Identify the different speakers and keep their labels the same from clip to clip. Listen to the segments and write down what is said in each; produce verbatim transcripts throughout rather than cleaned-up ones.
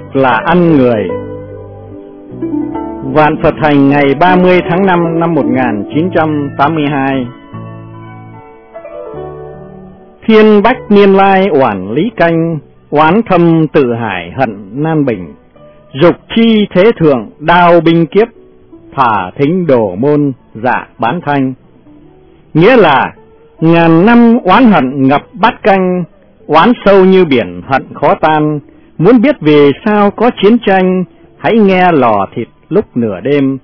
Speaker 1: là ăn người. Vạn Phật Thành ngày ba mươi tháng năm năm một nghìn chín trăm tám mươi hai. Thiên bách niên lai oản lý canh, oán thâm tự hải hận nan bình. Dục chi thế thượng đao binh kiếp, thả thính đổ môn dạ bán thanh. Nghĩa là ngàn năm oán hận ngập bát canh, oán sâu như biển hận khó tan. Muốn biết vì sao có chiến tranh, hãy nghe lò thịt lúc nửa đêm.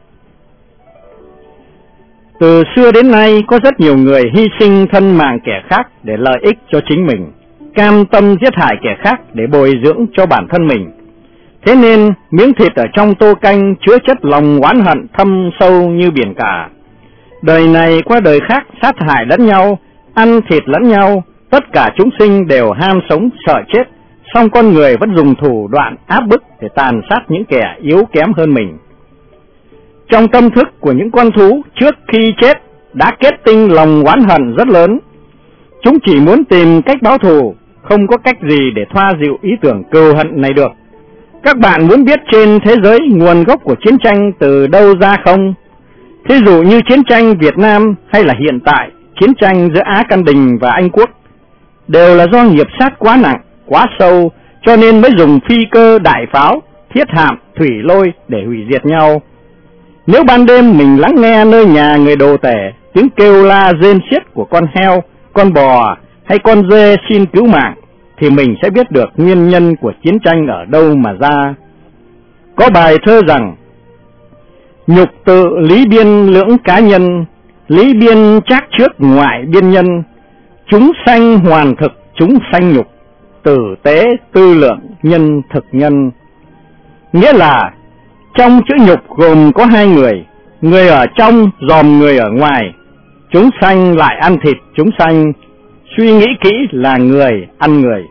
Speaker 1: Từ xưa đến nay có rất nhiều người hy sinh thân mạng kẻ khác để lợi ích cho chính mình, cam tâm giết hại kẻ khác để bồi dưỡng cho bản thân mình. Thế nên miếng thịt ở trong tô canh chứa chất lòng oán hận thâm sâu như biển cả. Đời này qua đời khác sát hại lẫn nhau, ăn thịt lẫn nhau, tất cả chúng sinh đều ham sống sợ chết, song con người vẫn dùng thủ đoạn áp bức để tàn sát những kẻ yếu kém hơn mình. Trong tâm thức của những con thú trước khi chết đã kết tinh lòng oán hận rất lớn. Chúng chỉ muốn tìm cách báo thù, không có cách gì để thoa dịu ý tưởng cừu hận này được. Các bạn muốn biết trên thế giới nguồn gốc của chiến tranh từ đâu ra không? Thí dụ như chiến tranh Việt Nam hay là hiện tại chiến tranh giữa Á Căn Đình và Anh Quốc, đều là do nghiệp sát quá nặng, quá sâu, cho nên mới dùng phi cơ, đại pháo, thiết hạm, thủy lôi để hủy diệt nhau. Nếu ban đêm mình lắng nghe nơi nhà người đồ tể tiếng kêu la rên xiết của con heo, con bò hay con dê xin cứu mạng, thì mình sẽ biết được nguyên nhân của chiến tranh ở đâu mà ra. Có bài thơ rằng: nhục tự lý biên lưỡng cá nhân, lý biên trác trước ngoại biên nhân. Chúng sanh hoàn thực chúng sanh nhục, tử tế tư lượng nhân thực nhân. Nghĩa là trong chữ nhục gồm có hai người, người ở trong dòm người ở ngoài. Chúng sanh lại ăn thịt chúng sanh, suy nghĩ kỹ là người ăn người.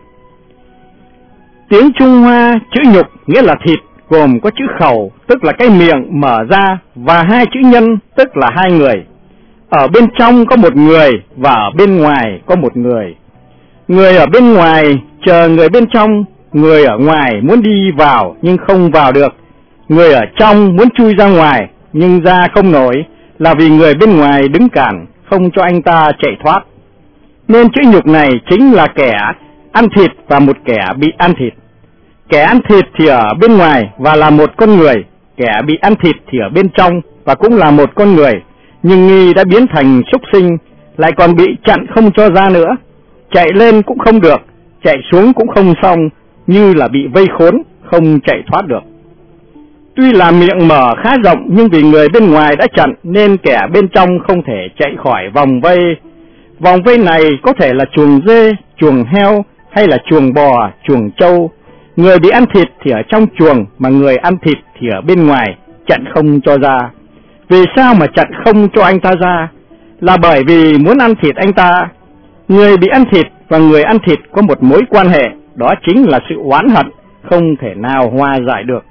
Speaker 1: Tiếng Trung Hoa chữ nhục nghĩa là thịt gồm có chữ khẩu, tức là cái miệng mở ra, và hai chữ nhân, tức là hai người. Ở bên trong có một người và ở bên ngoài có một người. Người ở bên ngoài chờ người bên trong, người ở ngoài muốn đi vào nhưng không vào được. Người ở trong muốn chui ra ngoài nhưng ra không nổi, là vì người bên ngoài đứng cản, không cho anh ta chạy thoát. Nên chữ nhục này chính là kẻ ăn thịt và một kẻ bị ăn thịt. Kẻ ăn thịt thì ở bên ngoài và là một con người, kẻ bị ăn thịt thì ở bên trong và cũng là một con người, nhưng nghi đã biến thành súc sinh, lại còn bị chặn không cho ra nữa. Chạy lên cũng không được, chạy xuống cũng không xong, như là bị vây khốn, không chạy thoát được. Tuy là miệng mở khá rộng, nhưng vì người bên ngoài đã chặn nên kẻ bên trong không thể chạy khỏi vòng vây. Vòng vây này có thể là chuồng dê, chuồng heo hay là chuồng bò, chuồng trâu. Người bị ăn thịt thì ở trong chuồng, mà người ăn thịt thì ở bên ngoài, chặn không cho ra. Vì sao mà chặn không cho anh ta ra? Là bởi vì muốn ăn thịt anh ta. Người bị ăn thịt và người ăn thịt có một mối quan hệ, đó chính là sự oán hận, không thể nào hòa giải được.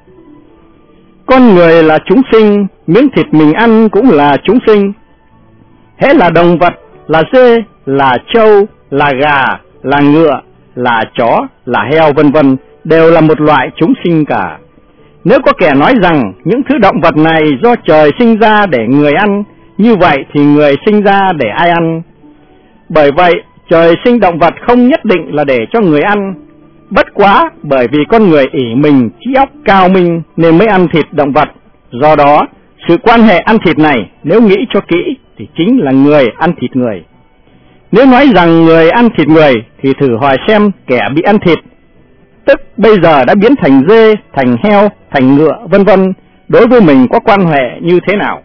Speaker 1: Con người là chúng sinh, miếng thịt mình ăn cũng là chúng sinh. Hễ là động vật, là dê, là trâu, là gà, là ngựa, là chó, là heo vân vân, đều là một loại chúng sinh cả. Nếu có kẻ nói rằng những thứ động vật này do trời sinh ra để người ăn, như vậy thì người sinh ra để ai ăn? Bởi vậy, trời sinh động vật không nhất định là để cho người ăn. Bất quá bởi vì con người ỷ mình trí óc cao minh nên mới ăn thịt động vật. Do đó, sự quan hệ ăn thịt này nếu nghĩ cho kỹ thì chính là người ăn thịt người. Nếu nói rằng người ăn thịt người thì thử hỏi xem kẻ bị ăn thịt, tức bây giờ đã biến thành dê, thành heo, thành ngựa vân vân, đối với mình có quan hệ như thế nào?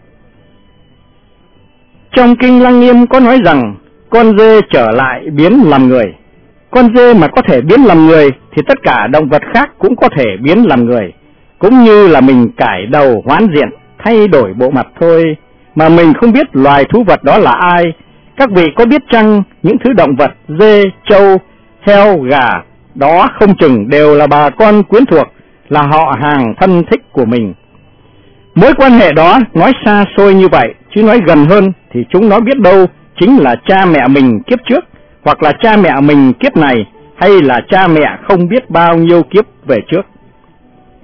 Speaker 1: Trong Kinh Lăng Nghiêm có nói rằng con dê trở lại biến làm người. Con dê mà có thể biến làm người thì tất cả động vật khác cũng có thể biến làm người. Cũng như là mình cải đầu hoán diện, thay đổi bộ mặt thôi, mà mình không biết loài thú vật đó là ai. Các vị có biết chăng những thứ động vật dê, trâu, heo, gà đó không chừng đều là bà con quyến thuộc, là họ hàng thân thích của mình. Mối quan hệ đó nói xa xôi như vậy, chứ nói gần hơn thì chúng nó biết đâu chính là cha mẹ mình kiếp trước, hoặc là cha mẹ mình kiếp này, hay là cha mẹ không biết bao nhiêu kiếp về trước.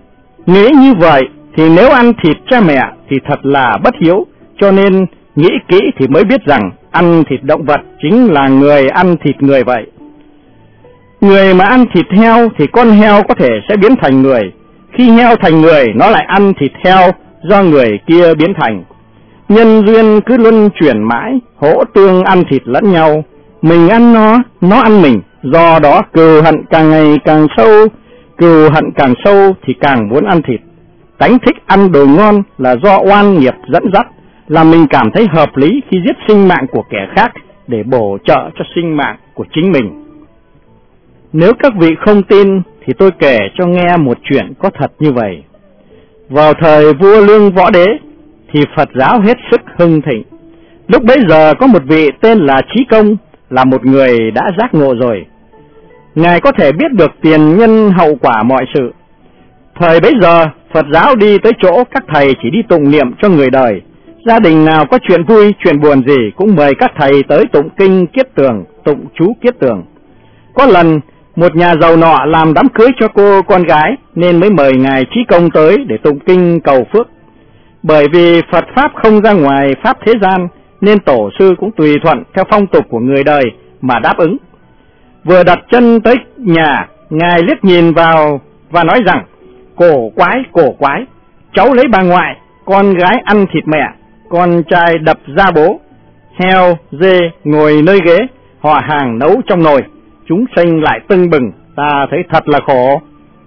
Speaker 1: Nghĩ như vậy thì nếu ăn thịt cha mẹ thì thật là bất hiếu, cho nên nghĩ kỹ thì mới biết rằng ăn thịt động vật chính là người ăn thịt người vậy. Người mà ăn thịt heo thì con heo có thể sẽ biến thành người. Khi heo thành người, nó lại ăn thịt heo do người kia biến thành. Nhân duyên cứ luân chuyển mãi, hỗ tương ăn thịt lẫn nhau. Mình ăn nó, nó ăn mình. Do đó cừu hận càng ngày càng sâu, cừu hận càng sâu thì càng muốn ăn thịt. Tánh thích ăn đồ ngon là do oan nghiệp dẫn dắt, là mình cảm thấy hợp lý khi giết sinh mạng của kẻ khác để bổ trợ cho sinh mạng của chính mình. Nếu các vị không tin thì tôi kể cho nghe một chuyện có thật như vậy. Vào thời vua Lương Võ Đế thì Phật giáo hết sức hưng thịnh. Lúc bấy giờ có một vị tên là Chí Công, là một người đã giác ngộ rồi. Ngài có thể biết được tiền nhân hậu quả mọi sự. Thời bấy giờ Phật giáo đi tới chỗ các thầy chỉ đi tụng niệm cho người đời. Gia đình nào có chuyện vui, chuyện buồn gì cũng mời các thầy tới tụng kinh kiết tường, tụng chú kiết tường. Có lần một nhà giàu nọ làm đám cưới cho cô con gái nên mới mời Ngài Chí Công tới để tụng kinh cầu phước. Bởi vì Phật Pháp không ra ngoài Pháp thế gian nên tổ sư cũng tùy thuận theo phong tục của người đời mà đáp ứng. Vừa đặt chân tới nhà, Ngài liếc nhìn vào và nói rằng: cổ quái, cổ quái, cháu lấy bà ngoại, con gái ăn thịt mẹ, con trai đập da bố, heo, dê ngồi nơi ghế, họ hàng nấu trong nồi, chúng sinh lại tưng bừng, ta thấy thật là khổ.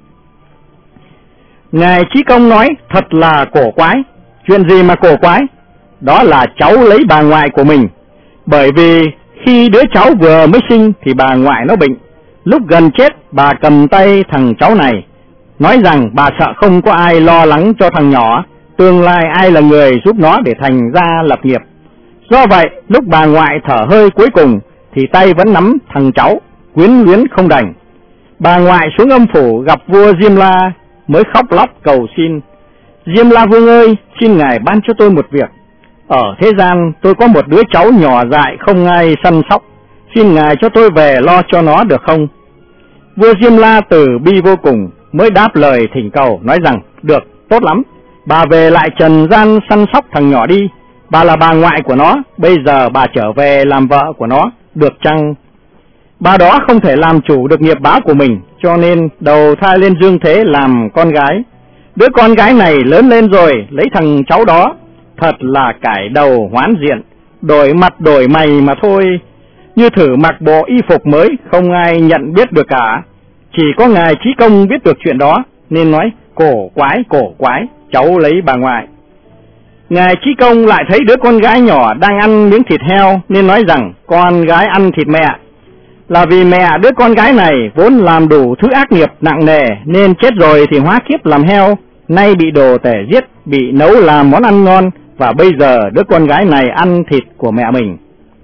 Speaker 1: Ngài Chí Công nói: thật là cổ quái. Chuyện gì mà cổ quái? Đó là cháu lấy bà ngoại của mình. Bởi vì khi đứa cháu vừa mới sinh thì bà ngoại nó bệnh. Lúc gần chết, bà cầm tay thằng cháu này, nói rằng bà sợ không có ai lo lắng cho thằng nhỏ, tương lai ai là người giúp nó để thành ra lập nghiệp. Do vậy, lúc bà ngoại thở hơi cuối cùng thì tay vẫn nắm thằng cháu, quyến luyến không đành. Bà ngoại xuống âm phủ gặp vua Diêm La mới khóc lóc cầu xin: Diêm La Vương ơi, xin Ngài ban cho tôi một việc. Ở thế gian tôi có một đứa cháu nhỏ dại không ai săn sóc, xin Ngài cho tôi về lo cho nó được không? Vua Diêm La từ bi vô cùng mới đáp lời thỉnh cầu, nói rằng: được, tốt lắm, bà về lại trần gian săn sóc thằng nhỏ đi. Bà là bà ngoại của nó, bây giờ bà trở về làm vợ của nó, được chăng? Bà đó không thể làm chủ được nghiệp báo của mình, cho nên đầu thai lên dương thế làm con gái. Đứa con gái này lớn lên rồi lấy thằng cháu đó, thật là cải đầu hoán diện, đổi mặt đổi mày mà thôi. Như thử mặc bộ y phục mới, không ai nhận biết được cả. Chỉ có Ngài Chí Công biết được chuyện đó, nên nói: cổ quái, cổ quái, cháu lấy bà ngoại. Ngài Chí Công lại thấy đứa con gái nhỏ đang ăn miếng thịt heo, nên nói rằng: con gái ăn thịt mẹ. Là vì mẹ đứa con gái này vốn làm đủ thứ ác nghiệp nặng nề, nên chết rồi thì hóa kiếp làm heo, nay bị đồ tể giết, bị nấu làm món ăn ngon, và bây giờ đứa con gái này ăn thịt của mẹ mình.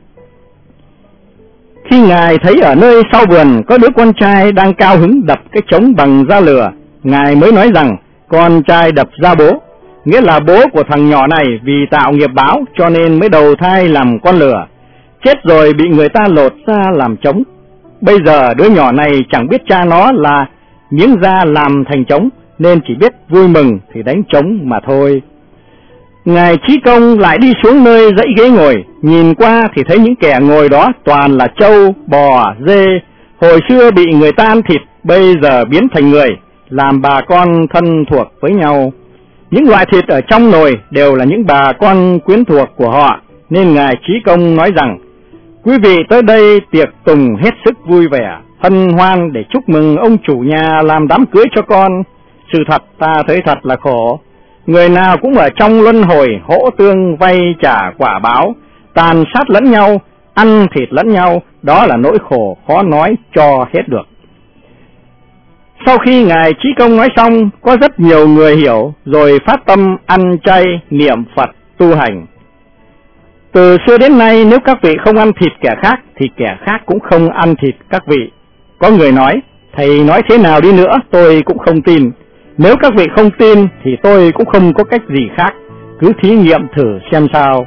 Speaker 1: Khi Ngài thấy ở nơi sau vườn có đứa con trai đang cao hứng đập cái trống bằng da lửa, Ngài mới nói rằng: con trai đập da bố, nghĩa là bố của thằng nhỏ này vì tạo nghiệp báo cho nên mới đầu thai làm con lửa, chết rồi bị người ta lột ra làm trống. Bây giờ đứa nhỏ này chẳng biết cha nó là miếng da làm thành trống, nên chỉ biết vui mừng thì đánh trống mà thôi. Ngài Chí Công lại đi xuống nơi dãy ghế ngồi, nhìn qua thì thấy những kẻ ngồi đó toàn là trâu, bò, dê, hồi xưa bị người ta ăn thịt, bây giờ biến thành người, làm bà con thân thuộc với nhau. Những loại thịt ở trong nồi đều là những bà con quyến thuộc của họ, nên Ngài Chí Công nói rằng: quý vị tới đây tiệc tùng hết sức vui vẻ, hân hoan để chúc mừng ông chủ nhà làm đám cưới cho con. Sự thật ta thấy thật là khổ. Người nào cũng ở trong luân hồi hỗ tương vay trả quả báo, tàn sát lẫn nhau, ăn thịt lẫn nhau, đó là nỗi khổ khó nói cho hết được. Sau khi Ngài Chí Công nói xong, có rất nhiều người hiểu, rồi phát tâm ăn chay, niệm Phật, tu hành. Từ xưa đến nay, nếu các vị không ăn thịt kẻ khác, thì kẻ khác cũng không ăn thịt các vị. Có người nói: thầy nói thế nào đi nữa tôi cũng không tin. Nếu các vị không tin thì tôi cũng không có cách gì khác, cứ thí nghiệm thử xem sao.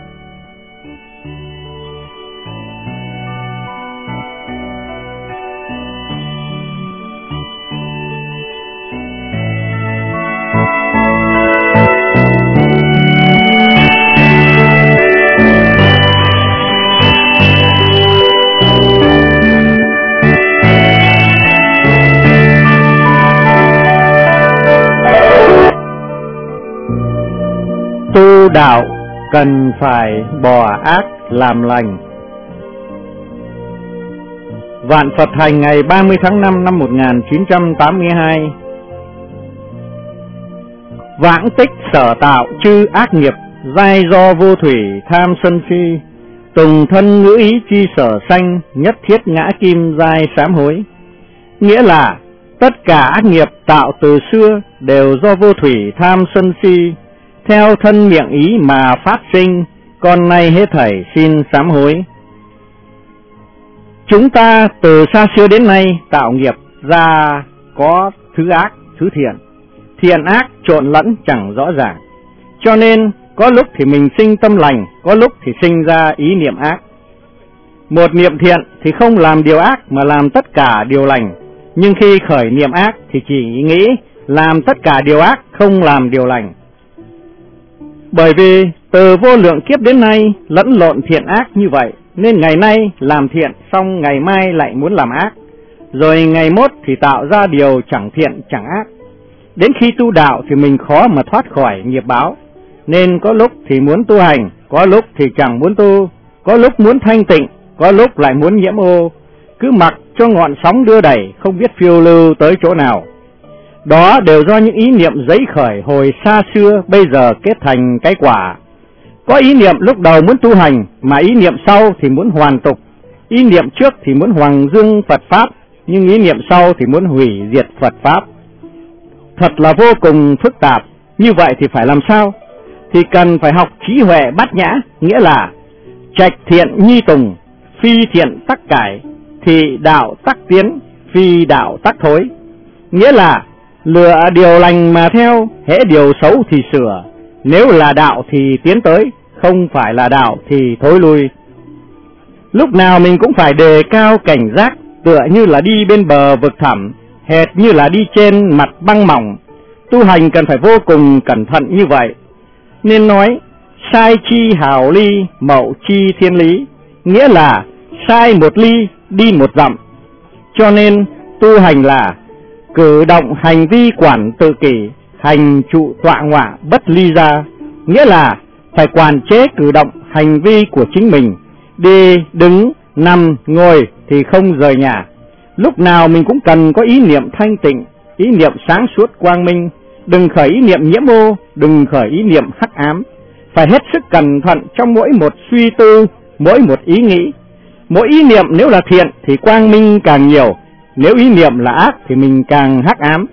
Speaker 2: Thank you.
Speaker 1: tu đạo cần phải bỏ ác làm lành. Vạn Phật Hành ngày ba mươi tháng năm năm một nghìn chín trăm tám mươi hai. Vãng tích sở tạo chư ác nghiệp, giai do vô thủy tham sân si, tùng thân ngữ ý chi sở sanh, nhất thiết ngã kim giai sám hối. Nghĩa là tất cả ác nghiệp tạo từ xưa đều do vô thủy tham sân si, theo thân miệng ý mà phát sinh, con nay hết thảy xin sám hối. Chúng ta từ xa xưa đến nay tạo nghiệp ra có thứ ác, thứ thiện, thiện ác trộn lẫn chẳng rõ ràng. Cho nên có lúc thì mình sinh tâm lành, có lúc thì sinh ra ý niệm ác. Một niệm thiện thì không làm điều ác mà làm tất cả điều lành, nhưng khi khởi niệm ác thì chỉ nghĩ làm tất cả điều ác, không làm điều lành. Bởi vì từ vô lượng kiếp đến nay lẫn lộn thiện ác như vậy, nên ngày nay làm thiện xong ngày mai lại muốn làm ác, rồi ngày mốt thì tạo ra điều chẳng thiện chẳng ác. Đến khi tu đạo thì mình khó mà thoát khỏi nghiệp báo, nên có lúc thì muốn tu hành, có lúc thì chẳng muốn tu, có lúc muốn thanh tịnh, có lúc lại muốn nhiễm ô, cứ mặc cho ngọn sóng đưa đẩy, không biết phiêu lưu tới chỗ nào. Đó đều do những ý niệm giấy khởi hồi xa xưa bây giờ kết thành cái quả. Có ý niệm lúc đầu muốn tu hành, mà ý niệm sau thì muốn hoàn tục. Ý niệm trước thì muốn hoàng dương Phật Pháp, nhưng ý niệm sau thì muốn hủy diệt Phật Pháp. Thật là vô cùng phức tạp. Như vậy thì phải làm sao? Thì cần phải học trí huệ bát nhã, nghĩa là trạch thiện nhi tùng, phi thiện tắc cải, thì đạo tắc tiến, phi đạo tắc thối. Nghĩa là lựa điều lành mà theo, hễ điều xấu thì sửa, nếu là đạo thì tiến tới, không phải là đạo thì thối lui. Lúc nào mình cũng phải đề cao cảnh giác, tựa như là đi bên bờ vực thẳm, hệt như là đi trên mặt băng mỏng. Tu hành cần phải vô cùng cẩn thận như vậy. Nên nói sai chi hào ly, mậu chi thiên lý, nghĩa là sai một ly, đi một dặm. Cho nên tu hành là cử động hành vi quản tự kỷ, hành trụ tọa ngọa bất ly ra, nghĩa là phải quản chế cử động hành vi của chính mình, đi, đứng, nằm, ngồi thì không rời nhà. Lúc nào mình cũng cần có ý niệm thanh tịnh, ý niệm sáng suốt quang minh, đừng khởi ý niệm nhiễm ô, đừng khởi ý niệm hắc ám. Phải hết sức cẩn thận trong mỗi một suy tư, mỗi một ý nghĩ. Mỗi ý niệm nếu là thiện thì quang minh càng nhiều, nếu ý niệm là ác thì mình càng hắc ám.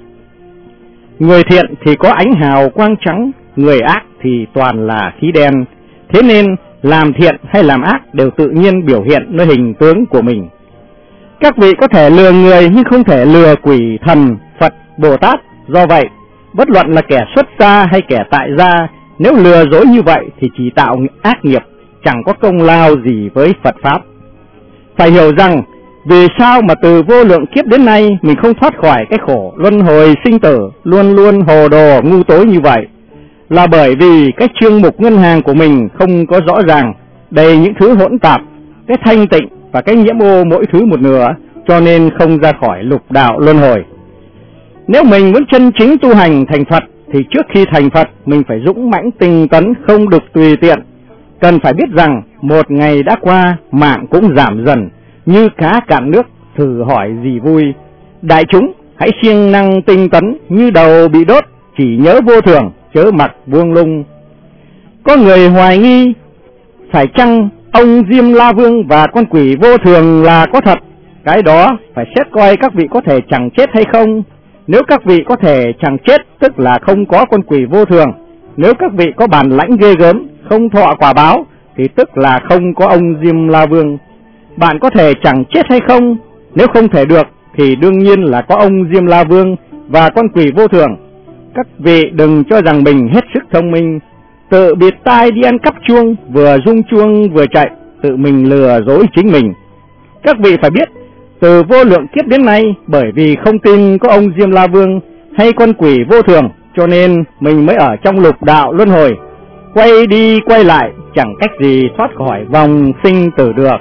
Speaker 1: Người thiện thì có ánh hào quang trắng, người ác thì toàn là khí đen. Thế nên làm thiện hay làm ác đều tự nhiên biểu hiện nơi hình tướng của mình. Các vị có thể lừa người nhưng không thể lừa quỷ, thần, Phật, Bồ Tát. Do vậy, bất luận là kẻ xuất gia hay kẻ tại gia, nếu lừa dối như vậy thì chỉ tạo ác nghiệp, chẳng có công lao gì với Phật Pháp. Phải hiểu rằng vì sao mà từ vô lượng kiếp đến nay mình không thoát khỏi cái khổ luân hồi sinh tử, luôn luôn hồ đồ ngu tối như vậy, là bởi vì cái chương mục ngân hàng của mình không có rõ ràng, đầy những thứ hỗn tạp, cái thanh tịnh và cái nhiễm ô mỗi thứ một nửa, cho nên không ra khỏi lục đạo luân hồi. Nếu mình muốn chân chính tu hành thành Phật thì trước khi thành Phật mình phải dũng mãnh tinh tấn, không được tùy tiện. Cần phải biết rằng một ngày đã qua, mạng cũng giảm dần, như cá cạn nước, thử hỏi gì vui. Đại chúng hãy siêng năng tinh tấn, như đầu bị đốt, chỉ nhớ vô thường, chớ mặc buông lung. Có người hoài nghi phải chăng ông Diêm La Vương và con quỷ vô thường là có thật. Cái đó phải xét coi các vị có thể chẳng chết hay không. Nếu các vị có thể chẳng chết, tức là không có con quỷ vô thường. Nếu các vị có bản lãnh ghê gớm, không thọ quả báo, thì tức là không có ông Diêm La Vương. Bạn có thể chẳng chết hay không? Nếu không thể được thì đương nhiên là có ông Diêm La Vương và con quỷ vô thường. Các vị đừng cho rằng mình hết sức thông minh, tự bịt tai đi ăn cắp chuông, vừa rung chuông vừa chạy, tự mình lừa dối chính mình. Các vị phải biết, từ vô lượng kiếp đến nay, bởi vì không tin có ông Diêm La Vương hay con quỷ vô thường, cho nên mình mới ở trong lục đạo luân hồi, quay đi quay lại, chẳng cách gì thoát khỏi vòng sinh tử được.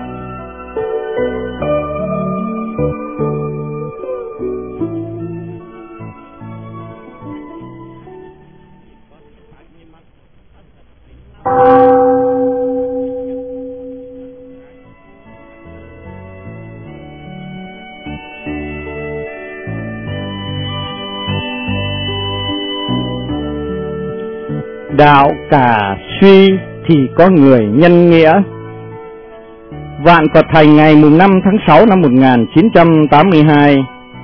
Speaker 1: đạo cả suy thì có người nhân nghĩa. Vạn Phật Thành ngày mùng năm tháng sáu năm một nghìn chín trăm tám mươi hai.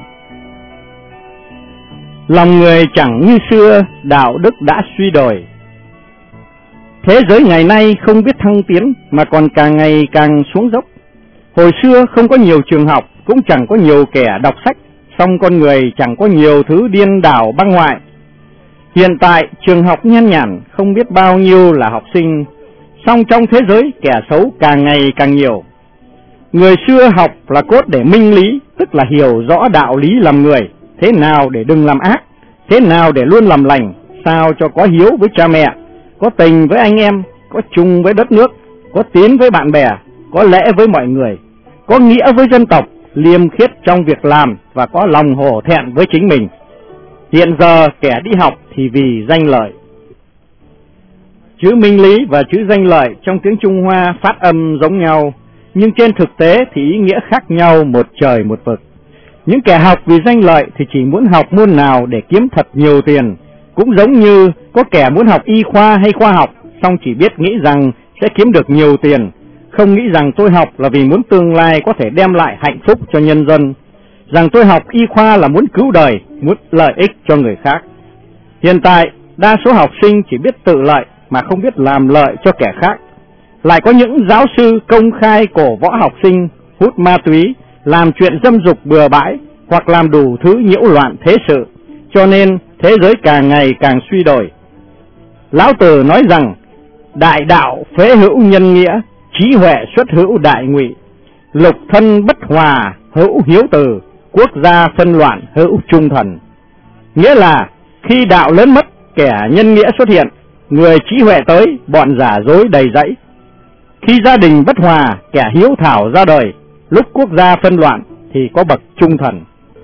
Speaker 1: Lòng người chẳng như xưa, đạo đức đã suy đổi. Thế giới ngày nay không biết thăng tiến mà còn càng ngày càng xuống dốc. Hồi xưa không có nhiều trường học, cũng chẳng có nhiều kẻ đọc sách, song con người chẳng có nhiều thứ điên đảo băng ngoại. Hiện tại trường học nhan nhản, không biết bao nhiêu là học sinh, song trong thế giới kẻ xấu càng ngày càng nhiều. Người xưa học là cốt để minh lý, tức là hiểu rõ đạo lý làm người, thế nào để đừng làm ác, thế nào để luôn làm lành, sao cho có hiếu với cha mẹ, có tình với anh em, có chung với đất nước, có tín với bạn bè, có lễ với mọi người, có nghĩa với dân tộc, liêm khiết trong việc làm và có lòng hổ thẹn với chính mình. Hiện giờ kẻ đi học thì vì danh lợi. Chữ minh lý và chữ danh lợi trong tiếng Trung Hoa phát âm giống nhau, nhưng trên thực tế thì ý nghĩa khác nhau một trời một vực. Những kẻ học vì danh lợi thì chỉ muốn học môn nào để kiếm thật nhiều tiền, cũng giống như có kẻ muốn học y khoa hay khoa học, song chỉ biết nghĩ rằng sẽ kiếm được nhiều tiền, không nghĩ rằng tôi học là vì muốn tương lai có thể đem lại hạnh phúc cho nhân dân, rằng tôi học y khoa là muốn cứu đời, muốn lợi ích cho người khác. Hiện tại, đa số học sinh chỉ biết tự lợi mà không biết làm lợi cho kẻ khác. Lại có những giáo sư công khai cổ võ học sinh hút ma túy, làm chuyện dâm dục bừa bãi hoặc làm đủ thứ nhiễu loạn thế sự, cho nên thế giới càng ngày càng suy đổi. Lão Tử nói rằng đại đạo phế hữu nhân nghĩa, trí huệ xuất hữu đại ngụy, lục thân bất hòa hữu hiếu từ, quốc gia phân loạn hữu trung thần. Nghĩa là khi đạo lớn mất, kẻ nhân nghĩa xuất hiện, người trí huệ tới, bọn giả dối đầy dẫy. Khi gia đình bất hòa, kẻ hiếu thảo ra đời, lúc quốc gia phân loạn thì có bậc trung thần.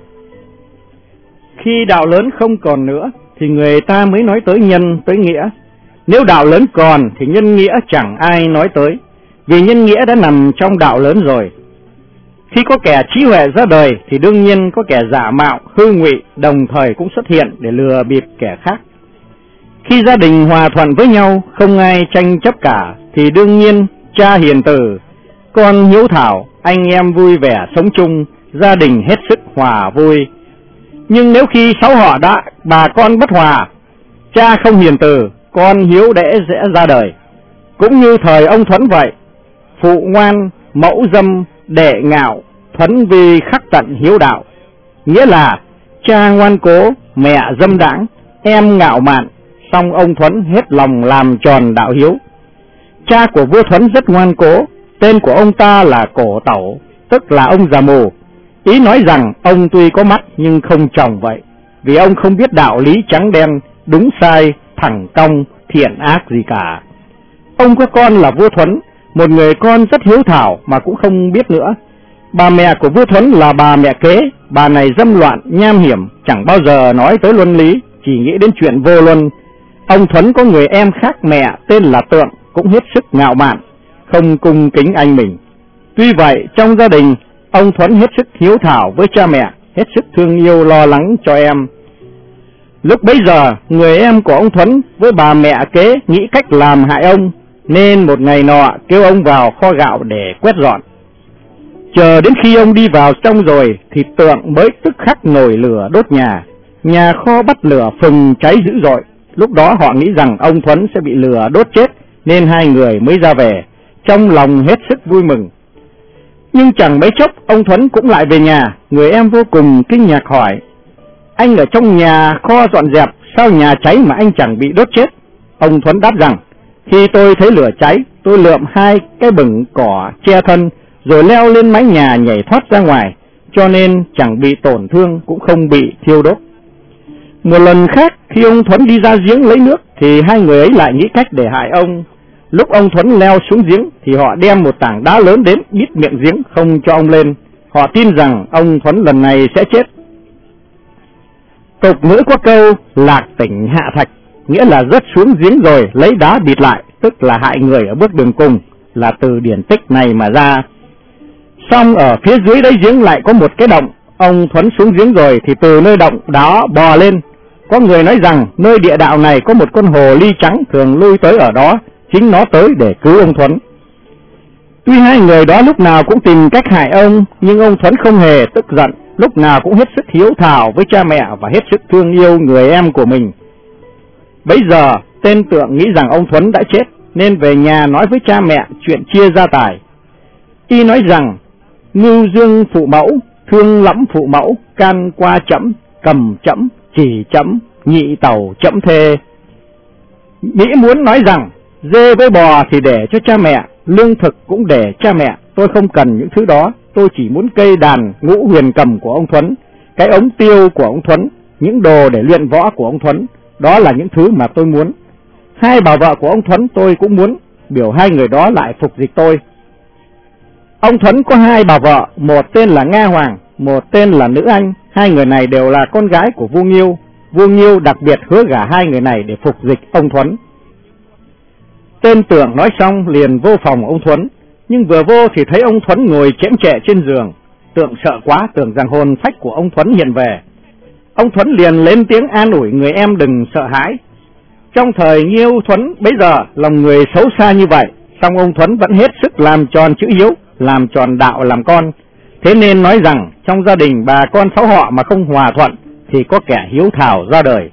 Speaker 1: Khi đạo lớn không còn nữa thì người ta mới nói tới nhân tới nghĩa. Nếu đạo lớn còn thì nhân nghĩa chẳng ai nói tới, vì nhân nghĩa đã nằm trong đạo lớn rồi. Khi có kẻ trí huệ ra đời thì đương nhiên có kẻ giả mạo, hư ngụy đồng thời cũng xuất hiện để lừa bịp kẻ khác. Khi gia đình hòa thuận với nhau, không ai tranh chấp cả, thì đương nhiên cha hiền từ, con hiếu thảo, anh em vui vẻ sống chung, gia đình hết sức hòa vui. Nhưng nếu khi sáu họ đã bà con bất hòa, cha không hiền từ, con hiếu đễ sẽ ra đời. Cũng như thời ông Thuấn vậy, phụ ngoan, mẫu dâm, đệ ngạo, Thuấn vì khắc tận hiếu đạo. Nghĩa là cha ngoan cố, mẹ dâm đãng, em ngạo mạn, song ông Thuấn hết lòng làm tròn đạo hiếu. Cha của vua Thuấn rất ngoan cố, tên của ông ta là Cổ Tẩu, tức là ông già mù. Ý nói rằng ông tuy có mắt nhưng không tròng vậy, vì ông không biết đạo lý trắng đen, đúng sai, thẳng cong, thiện ác gì cả. Ông có con là vua Thuấn, một người con rất hiếu thảo mà cũng không biết nữa. Bà mẹ của vua Thuấn là bà mẹ kế, bà này dâm loạn, nham hiểm, chẳng bao giờ nói tới luân lý, chỉ nghĩ đến chuyện vô luân. Ông Thuấn có người em khác mẹ tên là Tượng, cũng hết sức ngạo mạn, không cung kính anh mình. Tuy vậy, trong gia đình, ông Thuấn hết sức hiếu thảo với cha mẹ, hết sức thương yêu lo lắng cho em. Lúc bấy giờ, người em của ông Thuấn với bà mẹ kế nghĩ cách làm hại ông, nên một ngày nọ kêu ông vào kho gạo để quét dọn. Chờ đến khi ông đi vào trong rồi thì Tượng mới tức khắc nổi lửa đốt nhà. Nhà kho bắt lửa phừng cháy dữ dội. Lúc đó họ nghĩ rằng ông Thuấn sẽ bị lửa đốt chết, nên hai người mới ra về, trong lòng hết sức vui mừng. Nhưng chẳng mấy chốc ông Thuấn cũng lại về nhà. Người em vô cùng kinh ngạc hỏi: anh ở trong nhà kho dọn dẹp, sao nhà cháy mà anh chẳng bị đốt chết? Ông Thuấn đáp rằng: khi tôi thấy lửa cháy, tôi lượm hai cái bửng cỏ che thân, rồi leo lên mái nhà nhảy thoát ra ngoài, cho nên chẳng bị tổn thương, cũng không bị thiêu đốt. Một lần khác, khi ông Thuấn đi ra giếng lấy nước, thì hai người ấy lại nghĩ cách để hại ông. Lúc ông Thuấn leo xuống giếng, thì họ đem một tảng đá lớn đến bít miệng giếng, không cho ông lên. Họ tin rằng ông Thuấn lần này sẽ chết. Tục ngữ có câu lạc tỉnh hạ thạch, nghĩa là rớt xuống giếng rồi lấy đá bịt lại, tức là hại người ở bước đường cùng, là từ điển tích này mà ra. Xong ở phía dưới đáy giếng lại có một cái động. Ông Thuấn xuống giếng rồi thì từ nơi động đó bò lên. Có người nói rằng nơi địa đạo này có một con hồ ly trắng thường lui tới ở đó, chính nó tới để cứu ông Thuấn. Tuy hai người đó lúc nào cũng tìm cách hại ông, nhưng ông Thuấn không hề tức giận, lúc nào cũng hết sức hiếu thảo với cha mẹ và hết sức thương yêu người em của mình. Bấy giờ, tên Tượng nghĩ rằng ông Thuấn đã chết, nên về nhà nói với cha mẹ chuyện chia gia tài. Y nói rằng, ngưu dương phụ mẫu, thương lắm phụ mẫu, can qua chẫm, cầm chẫm, chỉ chẫm, nhị tẩu chẫm thê. Mỹ muốn nói rằng, dê với bò thì để cho cha mẹ, lương thực cũng để cha mẹ, tôi không cần những thứ đó, tôi chỉ muốn cây đàn ngũ huyền cầm của ông Thuấn, cái ống tiêu của ông Thuấn, những đồ để luyện võ của ông Thuấn, đó là những thứ mà tôi muốn. Hai bà vợ của ông Thuấn tôi cũng muốn, biểu hai người đó lại phục dịch tôi. Ông Thuấn có hai bà vợ, một tên là Nga Hoàng, một tên là Nữ Anh, hai người này đều là con gái của vua Nghiêu. Vua Nghiêu đặc biệt hứa gả hai người này để phục dịch ông Thuấn. Tên Tượng nói xong liền vô phòng ông Thuấn, nhưng vừa vô thì thấy ông Thuấn ngồi chễm chệ trên giường. Tượng sợ quá, tưởng rằng hồn phách của ông Thuấn hiện về. Ông Thuấn liền lên tiếng an ủi người em đừng sợ hãi. Trong thời Nghiêu Thuấn bấy giờ lòng người xấu xa như vậy, song ông Thuấn vẫn hết sức làm tròn chữ hiếu, làm tròn đạo làm con. Thế nên nói rằng trong gia đình bà con sáu họ mà không hòa thuận thì có kẻ hiếu thảo ra đời.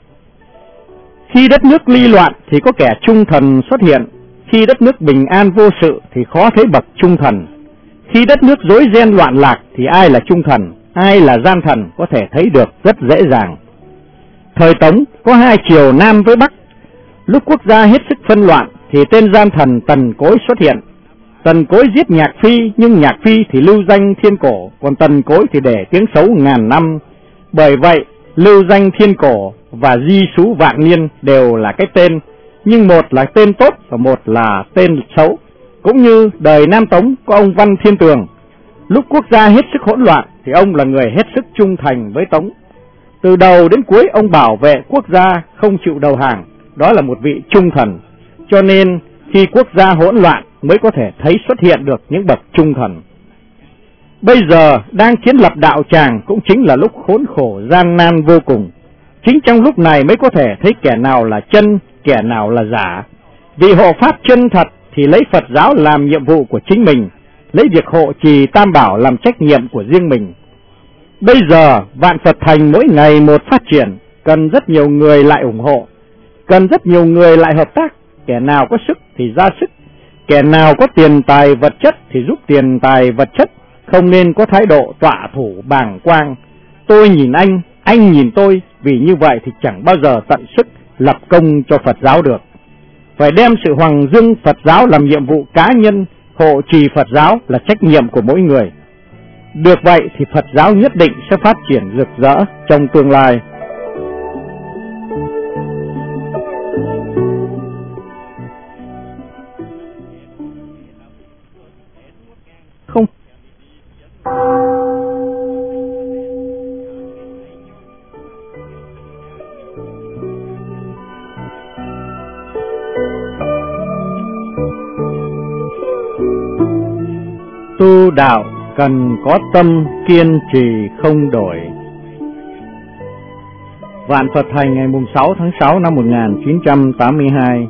Speaker 1: Khi đất nước ly loạn thì có kẻ trung thần xuất hiện, khi đất nước bình an vô sự thì khó thấy bậc trung thần. Khi đất nước rối ren loạn lạc thì ai là trung thần, ai là gian thần có thể thấy được rất dễ dàng. Thời Tống có hai triều Nam với Bắc, lúc quốc gia hết sức phân loạn thì tên gian thần Tần Cối xuất hiện. Tần Cối giết Nhạc Phi, nhưng Nhạc Phi thì lưu danh thiên cổ, còn Tần Cối thì để tiếng xấu ngàn năm. Bởi vậy lưu danh thiên cổ và di xú vạn niên đều là cái tên, nhưng một là tên tốt và một là tên xấu. Cũng như đời Nam Tống có ông Văn Thiên Tường, lúc quốc gia hết sức hỗn loạn thì ông là người hết sức trung thành với Tống. Từ đầu đến cuối ông bảo vệ quốc gia không chịu đầu hàng, đó là một vị trung thần. Cho nên khi quốc gia hỗn loạn mới có thể thấy xuất hiện được những bậc trung thần. Bây giờ đang kiến lập đạo tràng cũng chính là lúc khốn khổ gian nan vô cùng. Chính trong lúc này mới có thể thấy kẻ nào là chân, kẻ nào là giả. Vị hộ pháp chân thật thì lấy Phật giáo làm nhiệm vụ của chính mình, lấy việc hộ trì Tam Bảo làm trách nhiệm của riêng mình. Bây giờ Vạn Phật Thành mỗi ngày một phát triển, cần rất nhiều người lại ủng hộ, cần rất nhiều người lại hợp tác. Kẻ nào có sức thì ra sức, kẻ nào có tiền tài vật chất thì giúp tiền tài vật chất, không nên có thái độ tọa thủ bàng quang. Tôi nhìn anh, anh nhìn tôi, vì như vậy thì chẳng bao giờ tận sức lập công cho Phật giáo được. Phải đem sự hoàng dương Phật giáo làm nhiệm vụ cá nhân, hộ trì Phật giáo là trách nhiệm của mỗi người. Được vậy thì Phật giáo nhất định sẽ phát triển rực rỡ trong tương lai. Không tu đạo cần có tâm kiên trì không đổi. Vạn Phật Thành ngày sáu tháng sáu năm một nghìn chín trăm tám mươi hai.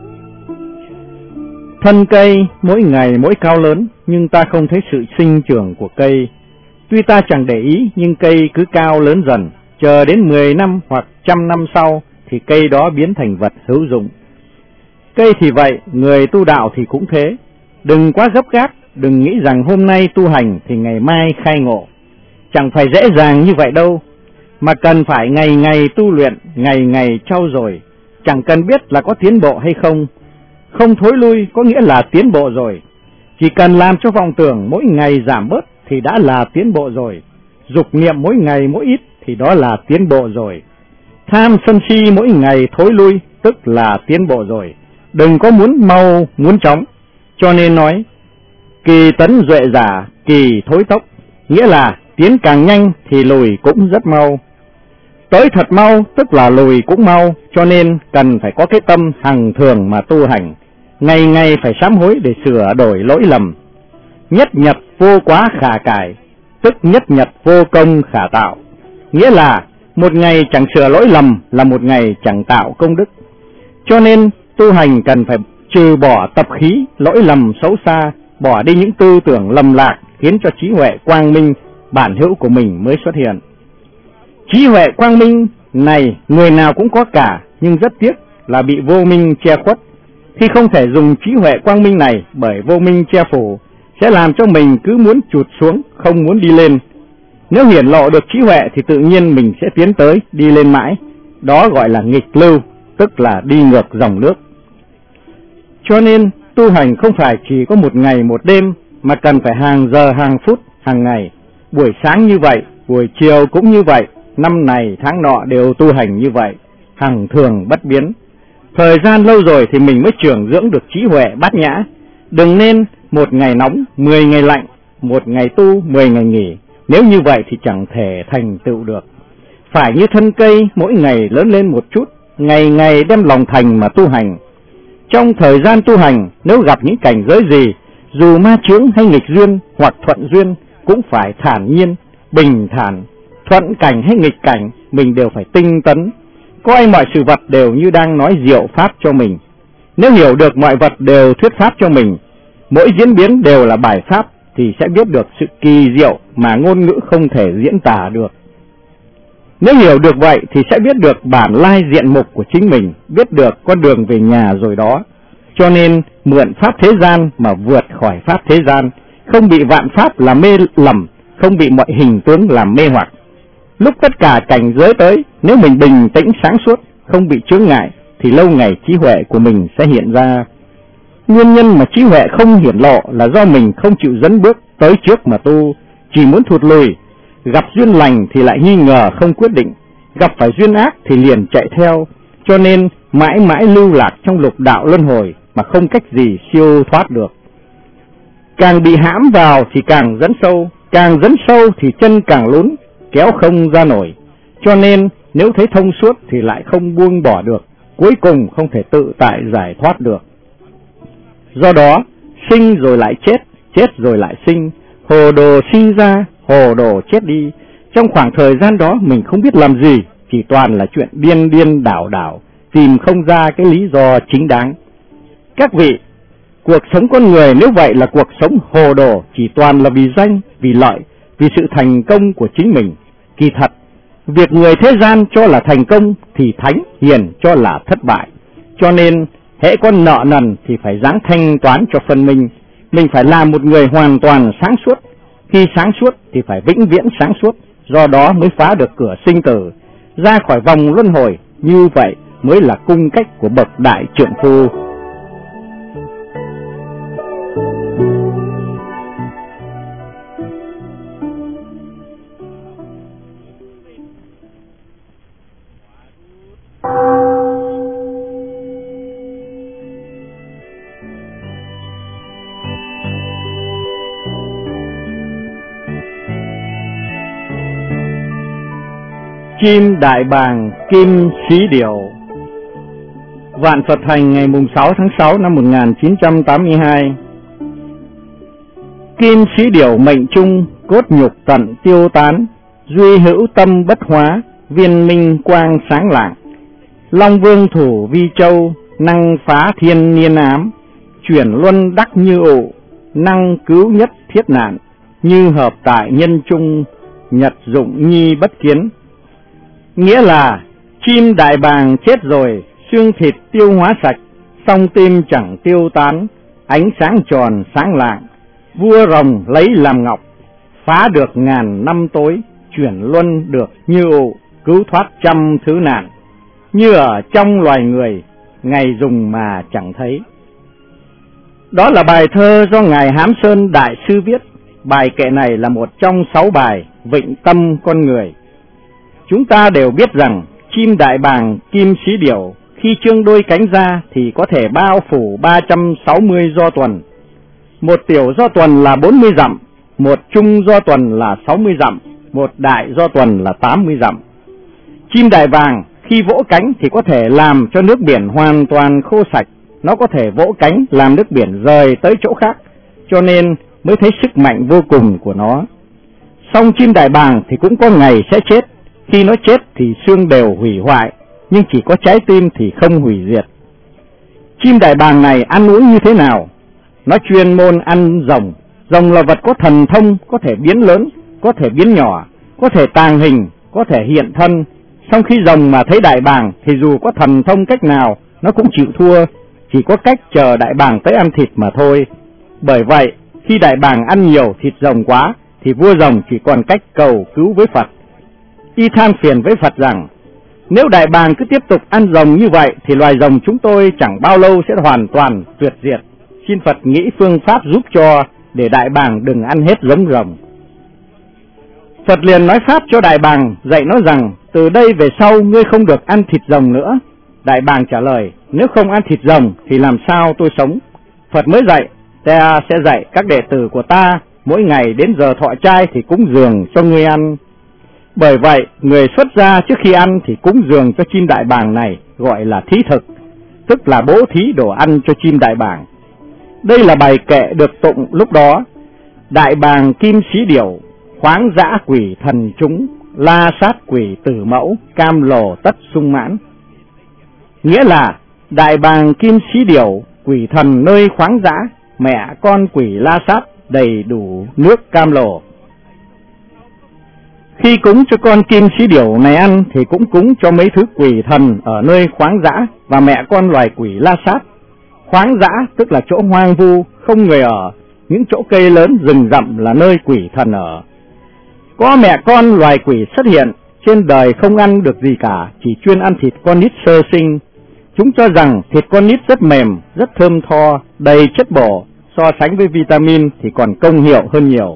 Speaker 1: Thân cây mỗi ngày mỗi cao lớn, nhưng ta không thấy sự sinh trưởng của cây. Tuy ta chẳng để ý, nhưng cây cứ cao lớn dần, chờ đến mười năm hoặc trăm năm sau thì cây đó biến thành vật hữu dụng. Cây thì vậy, người tu đạo thì cũng thế. Đừng quá gấp gáp, đừng nghĩ rằng hôm nay tu hành thì ngày mai khai ngộ. Chẳng phải dễ dàng như vậy đâu, mà cần phải ngày ngày tu luyện, ngày ngày trau dồi. Chẳng cần biết là có tiến bộ hay không. Không thối lui có nghĩa là tiến bộ rồi. Chỉ cần làm cho vọng tưởng mỗi ngày giảm bớt thì đã là tiến bộ rồi. Dục niệm mỗi ngày mỗi ít thì đó là tiến bộ rồi. Tham sân si mỗi ngày thối lui tức là tiến bộ rồi. Đừng có muốn mau, muốn chóng. Cho nên nói, kỳ tấn duệ giả, kỳ thối tốc, nghĩa là tiến càng nhanh thì lùi cũng rất mau. Tới thật mau tức là lùi cũng mau, cho nên cần phải có cái tâm hằng thường mà tu hành. Ngày ngày phải sám hối để sửa đổi lỗi lầm. Nhất nhật vô quá khả cải, tức nhất nhật vô công khả tạo. Nghĩa là Một ngày chẳng sửa lỗi lầm là một ngày chẳng tạo công đức. Cho nên tu hành cần phải trừ bỏ tập khí, lỗi lầm xấu xa, bỏ đi những tư tưởng lầm lạc, khiến cho trí huệ quang minh bản hữu của mình mới xuất hiện. Trí huệ quang minh này người nào cũng có cả, nhưng rất tiếc là bị vô minh che khuất. Khi không thể dùng trí huệ quang minh này, bởi vô minh che phủ, sẽ làm cho mình cứ muốn chụt xuống, không muốn đi lên. Nếu hiển lộ được trí huệ thì tự nhiên mình sẽ tiến tới, đi lên mãi. Đó gọi là nghịch lưu, tức là đi ngược dòng nước. Cho nên tu hành không phải chỉ có một ngày một đêm, mà cần phải hàng giờ hàng phút hàng ngày. Buổi sáng như vậy, buổi chiều cũng như vậy, năm này tháng nọ đều tu hành như vậy, hằng thường bất biến. Thời gian lâu rồi thì mình mới trưởng dưỡng được trí huệ bát nhã. Đừng nên một ngày nóng, mười ngày lạnh, một ngày tu, mười ngày nghỉ. Nếu như vậy thì chẳng thể thành tựu được. Phải như thân cây, mỗi ngày lớn lên một chút, ngày ngày đem lòng thành mà tu hành. Trong thời gian tu hành, nếu gặp những cảnh giới gì, dù ma chướng hay nghịch duyên hoặc thuận duyên, cũng phải thản nhiên, bình thản. Thuận cảnh hay nghịch cảnh, mình đều phải tinh tấn, coi mọi sự vật đều như đang nói diệu pháp cho mình. Nếu hiểu được mọi vật đều thuyết pháp cho mình, mỗi diễn biến đều là bài pháp, thì sẽ biết được sự kỳ diệu mà ngôn ngữ không thể diễn tả được. Nếu hiểu được vậy thì sẽ biết được bản lai diện mục của chính mình, biết được con đường về nhà rồi đó. Cho nên mượn pháp thế gian mà vượt khỏi pháp thế gian, không bị vạn pháp làm mê lầm, không bị mọi hình tướng làm mê hoặc. Lúc tất cả cảnh giới tới, nếu mình bình tĩnh sáng suốt, không bị chướng ngại, thì lâu ngày trí huệ của mình sẽ hiện ra. Nguyên nhân mà trí huệ không hiển lộ là do mình không chịu dẫn bước tới trước mà tu, chỉ muốn thụt lùi. Gặp duyên lành thì lại nghi ngờ không quyết định, gặp phải duyên ác thì liền chạy theo. Cho nên mãi mãi lưu lạc trong lục đạo luân hồi mà không cách gì siêu thoát được. Càng bị hãm vào thì càng dẫn sâu, càng dẫn sâu thì chân càng lún, kéo không ra nổi. Cho nên nếu thấy thông suốt thì lại không buông bỏ được, cuối cùng không thể tự tại giải thoát được. Do đó, sinh rồi lại chết, chết rồi lại sinh, hồ đồ sinh ra, hồ đồ chết đi. Trong khoảng thời gian đó mình không biết làm gì, chỉ toàn là chuyện điên điên đảo đảo, tìm không ra cái lý do chính đáng. Các vị, cuộc sống con người nếu vậy là cuộc sống hồ đồ, chỉ toàn là vì danh, vì lợi, vì sự thành công của chính mình. Kỳ thật, việc người thế gian cho là thành công thì thánh hiền cho là thất bại. Cho nên hễ con nợ nần thì phải ráng thanh toán cho phân minh. Mình phải là một người hoàn toàn sáng suốt. Khi sáng suốt thì phải vĩnh viễn sáng suốt, do đó mới phá được cửa sinh tử, ra khỏi vòng luân hồi. Như vậy mới là cung cách của bậc đại trượng phu. Chim đại bàng kim xí điểu. Vạn Phật Thành ngày sáu tháng sáu năm một nghìn chín trăm tám mươi hai. Kim xí điểu mệnh trung, cốt nhục tận tiêu tán, duy hữu tâm bất hóa, viên minh quang sáng lạng. Long vương thủ vi châu, năng phá thiên niên ám, chuyển luân đắc như ụ, năng cứu nhất thiết nạn, như hợp tại nhân trung, nhật dụng nhi bất kiến. Nghĩa là chim đại bàng chết rồi, xương thịt tiêu hóa sạch, song tim chẳng tiêu tán, ánh sáng tròn sáng lạng. Vua rồng lấy làm ngọc, phá được ngàn năm tối, chuyển luân được như ụ, cứu thoát trăm thứ nạn. Như ở trong loài người, ngày dùng mà chẳng thấy. Đó là bài thơ do Ngài Hám Sơn Đại Sư viết. Bài kệ này là một trong sáu bài vịnh tâm con người. Chúng ta đều biết rằng chim đại bàng kim xí điểu khi trương đôi cánh ra thì có thể bao phủ ba trăm sáu mươi do tuần. Một tiểu do tuần là bốn mươi dặm, một trung do tuần là sáu mươi dặm, một đại do tuần là tám mươi dặm. Chim đại bàng khi vỗ cánh thì có thể làm cho nước biển hoàn toàn khô sạch. Nó có thể vỗ cánh làm nước biển rời tới chỗ khác, cho nên mới thấy sức mạnh vô cùng của nó. Song chim đại bàng thì cũng có ngày sẽ chết. Khi nó chết thì xương đều hủy hoại, nhưng chỉ có trái tim thì không hủy diệt. Chim đại bàng này ăn uống như thế nào? Nó chuyên môn ăn rồng. Rồng là vật có thần thông, có thể biến lớn, có thể biến nhỏ, có thể tàng hình, có thể hiện thân. Sau khi rồng mà thấy đại bàng thì dù có thần thông cách nào nó cũng chịu thua, chỉ có cách chờ đại bàng tới ăn thịt mà thôi. Bởi vậy, khi đại bàng ăn nhiều thịt rồng quá thì vua rồng chỉ còn cách cầu cứu với Phật. Y than phiền với Phật rằng, nếu đại bàng cứ tiếp tục ăn rồng như vậy thì loài rồng chúng tôi chẳng bao lâu sẽ hoàn toàn tuyệt diệt. Xin Phật nghĩ phương pháp giúp cho để đại bàng đừng ăn hết giống rồng. Phật liền nói pháp cho đại bàng, dạy nó rằng từ đây về sau ngươi không được ăn thịt rồng nữa. Đại bàng trả lời, nếu không ăn thịt rồng thì làm sao tôi sống? Phật mới dạy, ta sẽ dạy các đệ tử của ta mỗi ngày đến giờ thọ trai thì cúng dường cho ngươi ăn. Bởi vậy, người xuất gia trước khi ăn thì cúng dường cho chim đại bàng này, gọi là thí thực, tức là bố thí đồ ăn cho chim đại bàng. Đây là bài kệ được tụng lúc đó. Đại bàng kim xí điểu, khoáng dã quỷ thần chúng, la sát quỷ tử mẫu, cam lồ tất sung mãn. Nghĩa là đại bàng kim xí điểu, quỷ thần nơi khoáng dã, mẹ con quỷ la sát đầy đủ nước cam lồ. Khi cúng cho con kim xí điểu này ăn thì cũng cúng cho mấy thứ quỷ thần ở nơi khoáng dã và mẹ con loài quỷ la sát. Khoáng dã tức là chỗ hoang vu, không người ở, những chỗ cây lớn rừng rậm là nơi quỷ thần ở. Có mẹ con loài quỷ xuất hiện, trên đời không ăn được gì cả, chỉ chuyên ăn thịt con nít sơ sinh. Chúng cho rằng thịt con nít rất mềm, rất thơm tho, đầy chất bổ, so sánh với vitamin thì còn công hiệu hơn nhiều.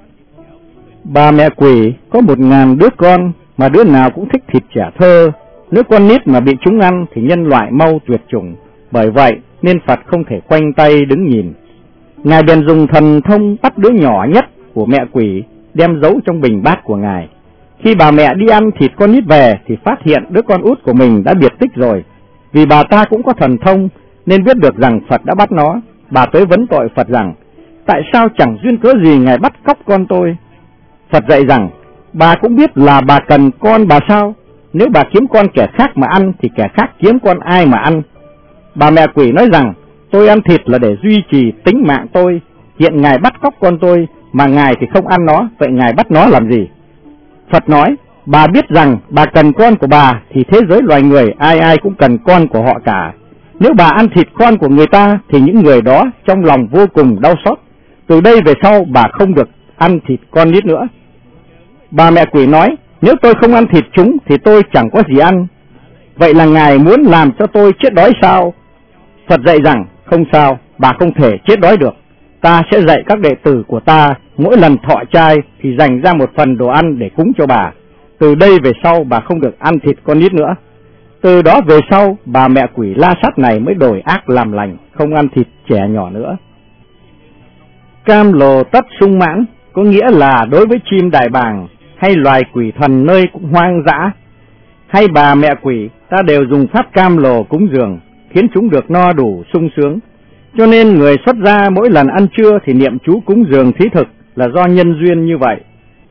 Speaker 1: Bà mẹ quỷ có một ngàn đứa con, mà đứa nào cũng thích thịt trẻ thơ. Nếu con nít mà bị chúng ăn thì nhân loại mau tuyệt chủng. Bởi vậy nên Phật không thể khoanh tay đứng nhìn. Ngài bèn dùng thần thông bắt đứa nhỏ nhất của mẹ quỷ, đem giấu trong bình bát của Ngài. Khi bà mẹ đi ăn thịt con nít về thì phát hiện đứa con út của mình đã biệt tích rồi. Vì bà ta cũng có thần thông nên biết được rằng Phật đã bắt nó. Bà tới vấn tội Phật rằng, tại sao chẳng duyên cớ gì Ngài bắt cóc con tôi? Phật dạy rằng, bà cũng biết là bà cần con bà sao? Nếu bà kiếm con kẻ khác mà ăn thì kẻ khác kiếm con ai mà ăn? Bà mẹ quỷ nói rằng, tôi ăn thịt là để duy trì tính mạng tôi. Hiện Ngài bắt cóc con tôi mà Ngài thì không ăn nó, vậy Ngài bắt nó làm gì? Phật nói, bà biết rằng bà cần con của bà thì thế giới loài người ai ai cũng cần con của họ cả. Nếu bà ăn thịt con của người ta thì những người đó trong lòng vô cùng đau xót. Từ đây về sau bà không được ăn thịt con nít nữa. Bà mẹ quỷ nói, nếu tôi không ăn thịt chúng thì tôi chẳng có gì ăn. Vậy là Ngài muốn làm cho tôi chết đói sao? Phật dạy rằng, không sao, bà không thể chết đói được. Ta sẽ dạy các đệ tử của ta mỗi lần thọ trai thì dành ra một phần đồ ăn để cúng cho bà. Từ đây về sau bà không được ăn thịt con nít nữa. Từ đó về sau bà mẹ quỷ la sát này mới đổi ác làm lành, không ăn thịt trẻ nhỏ nữa. Cam lồ tất sung mãn có nghĩa là đối với chim đại bàng hay loài quỷ thần nơi cũng hoang dã hay bà mẹ quỷ, ta đều dùng pháp cam lồ cúng dường, khiến chúng được no đủ sung sướng. Cho nên người xuất gia mỗi lần ăn trưa thì niệm chú cúng dường thí thực là do nhân duyên như vậy.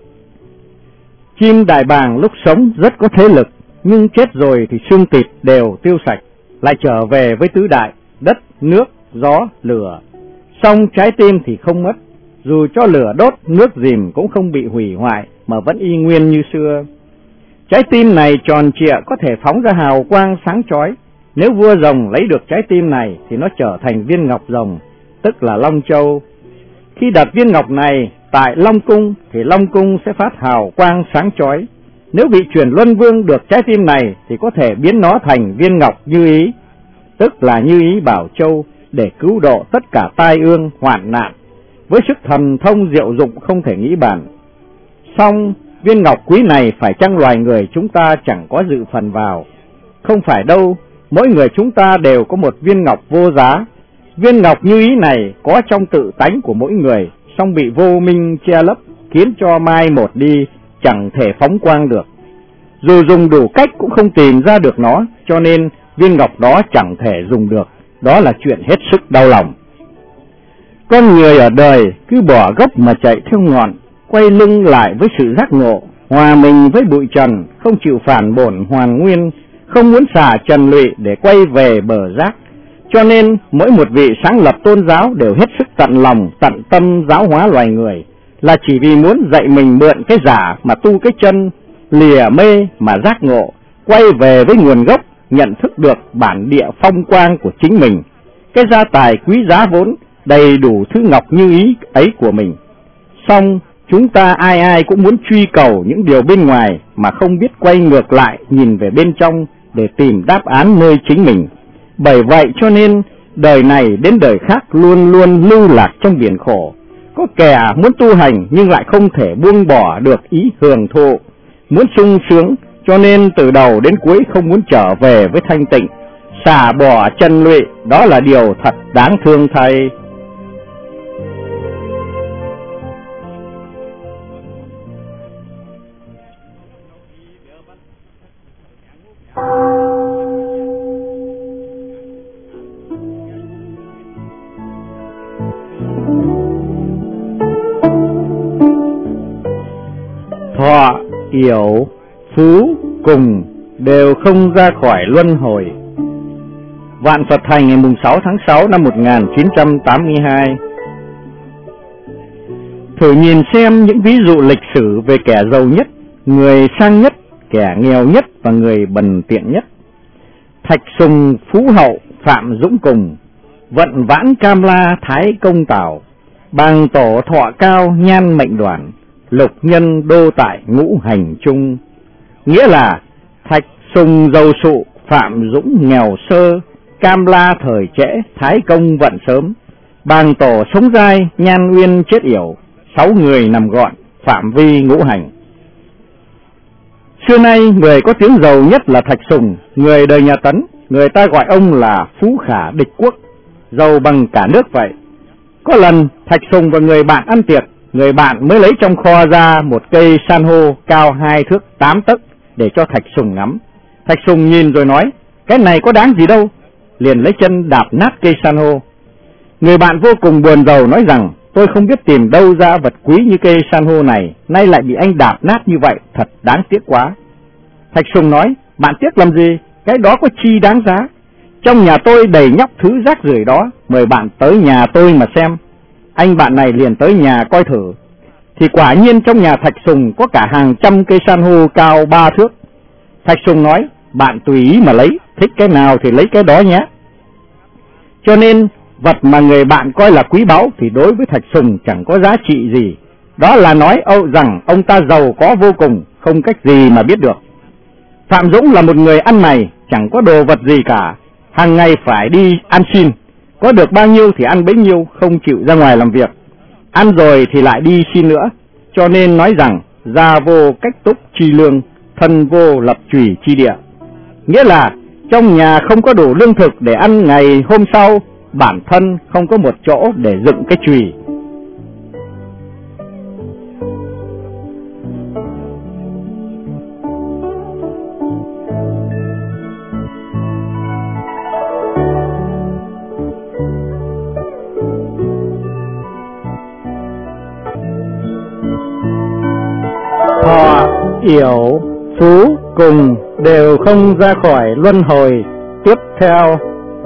Speaker 1: Chim đại bàng lúc sống rất có thế lực, nhưng chết rồi thì xương thịt đều tiêu sạch, lại trở về với tứ đại, đất, nước, gió, lửa. Xong trái tim thì không mất, dù cho lửa đốt, nước dìm cũng không bị hủy hoại mà vẫn y nguyên như xưa. Trái tim này tròn trịa có thể phóng ra hào quang sáng chói. Nếu vua rồng lấy được trái tim này thì nó trở thành viên ngọc rồng, tức là Long Châu. Khi đặt viên ngọc này tại Long Cung thì Long Cung sẽ phát hào quang sáng chói. Nếu vị chuyển luân vương được trái tim này thì có thể biến nó thành viên ngọc như ý, tức là như ý bảo châu, để cứu độ tất cả tai ương, hoạn nạn, với sức thần thông diệu dụng không thể nghĩ bàn. Song viên ngọc quý này phải chăng loài người chúng ta chẳng có dự phần vào? Không phải đâu, mỗi người chúng ta đều có một viên ngọc vô giá. Viên ngọc như ý này có trong tự tánh của mỗi người, song bị vô minh che lấp, khiến cho mai một đi, chẳng thể phóng quang được. Dù dùng đủ cách cũng không tìm ra được nó, cho nên viên ngọc đó chẳng thể dùng được. Đó là chuyện hết sức đau lòng. Con người ở đời cứ bỏ gốc mà chạy theo ngọn, quay lưng lại với sự giác ngộ, hòa mình với bụi trần, không chịu phản bổn hoàn nguyên, không muốn xả trần lụy để quay về bờ giác. Cho nên mỗi một vị sáng lập tôn giáo đều hết sức tận lòng, tận tâm giáo hóa loài người, là chỉ vì muốn dạy mình mượn cái giả mà tu cái chân, lìa mê mà giác ngộ, quay về với nguồn gốc, nhận thức được bản địa phong quang của chính mình, cái gia tài quý giá vốn đầy đủ thứ ngọc như ý ấy của mình. Song chúng ta ai ai cũng muốn truy cầu những điều bên ngoài mà không biết quay ngược lại nhìn về bên trong để tìm đáp án nơi chính mình. Bởi vậy cho nên đời này đến đời khác luôn luôn lưu lạc trong biển khổ. Có kẻ muốn tu hành nhưng lại không thể buông bỏ được ý hưởng thụ, muốn sung sướng, cho nên từ đầu đến cuối không muốn trở về với thanh tịnh, xả bỏ chân lụy. Đó là điều thật đáng thương thay. Thọ, yểu, phú, cùng đều không ra khỏi luân hồi. Vạn Phật Thành ngày sáu tháng sáu năm một nghìn chín trăm tám mươi hai. Thử nhìn xem những ví dụ lịch sử về kẻ giàu nhất, người sang nhất, kẻ nghèo nhất và người bần tiện nhất. Thạch Sùng Phú Hậu Phạm Dũng Cùng, Vận Vãn Cam La Thái Công Tào, Bàng Tổ Thọ Cao Nhan Mệnh Đoàn, Lục Nhân Đô Tại Ngũ Hành Trung. Nghĩa là Thạch Sùng giàu sụ, Phạm Dũng nghèo sơ, Cam La thời trễ, Thái Công vận sớm, Bàng Tổ sống dai, Nhan Uyên chết yểu, sáu người nằm gọn, phạm vi ngũ hành. Xưa nay người có tiếng giàu nhất là Thạch Sùng, người đời nhà Tấn, người ta gọi ông là Phú Khả Địch Quốc, giàu bằng cả nước vậy. Có lần Thạch Sùng và người bạn ăn tiệc, người bạn mới lấy trong kho ra một cây san hô cao hai thước tám tấc để cho Thạch Sùng ngắm. Thạch Sùng nhìn rồi nói, cái này có đáng gì đâu, liền lấy chân đạp nát cây san hô. Người bạn vô cùng buồn rầu nói rằng, tôi không biết tìm đâu ra vật quý như cây san hô này, nay lại bị anh đạp nát như vậy, thật đáng tiếc quá. Thạch Sùng nói, bạn tiếc làm gì, cái đó có chi đáng giá. Trong nhà tôi đầy nhóc thứ rác rưởi đó, mời bạn tới nhà tôi mà xem. Anh bạn này liền tới nhà coi thử, thì quả nhiên trong nhà Thạch Sùng có cả hàng trăm cây san hô cao ba thước. Thạch Sùng nói, bạn tùy ý mà lấy, thích cái nào thì lấy cái đó nhé. Cho nên vật mà người bạn coi là quý báu thì đối với Thạch Sùng chẳng có giá trị gì. Đó là nói âu rằng ông ta giàu có vô cùng, không cách gì mà biết được. Phạm Dũng là một người ăn mày, chẳng có đồ vật gì cả, hàng ngày phải đi ăn xin, có được bao nhiêu thì ăn bấy nhiêu, không chịu ra ngoài làm việc. Ăn rồi thì lại đi xin nữa, cho nên nói rằng gia vô cách túc chi lương, thân vô lập chùy chi địa. Nghĩa là trong nhà không có đủ lương thực để ăn ngày hôm sau, bản thân không có một chỗ để dựng cái chùy. Thọ, yểu, phú, cùng đều không ra khỏi luân hồi. Tiếp theo,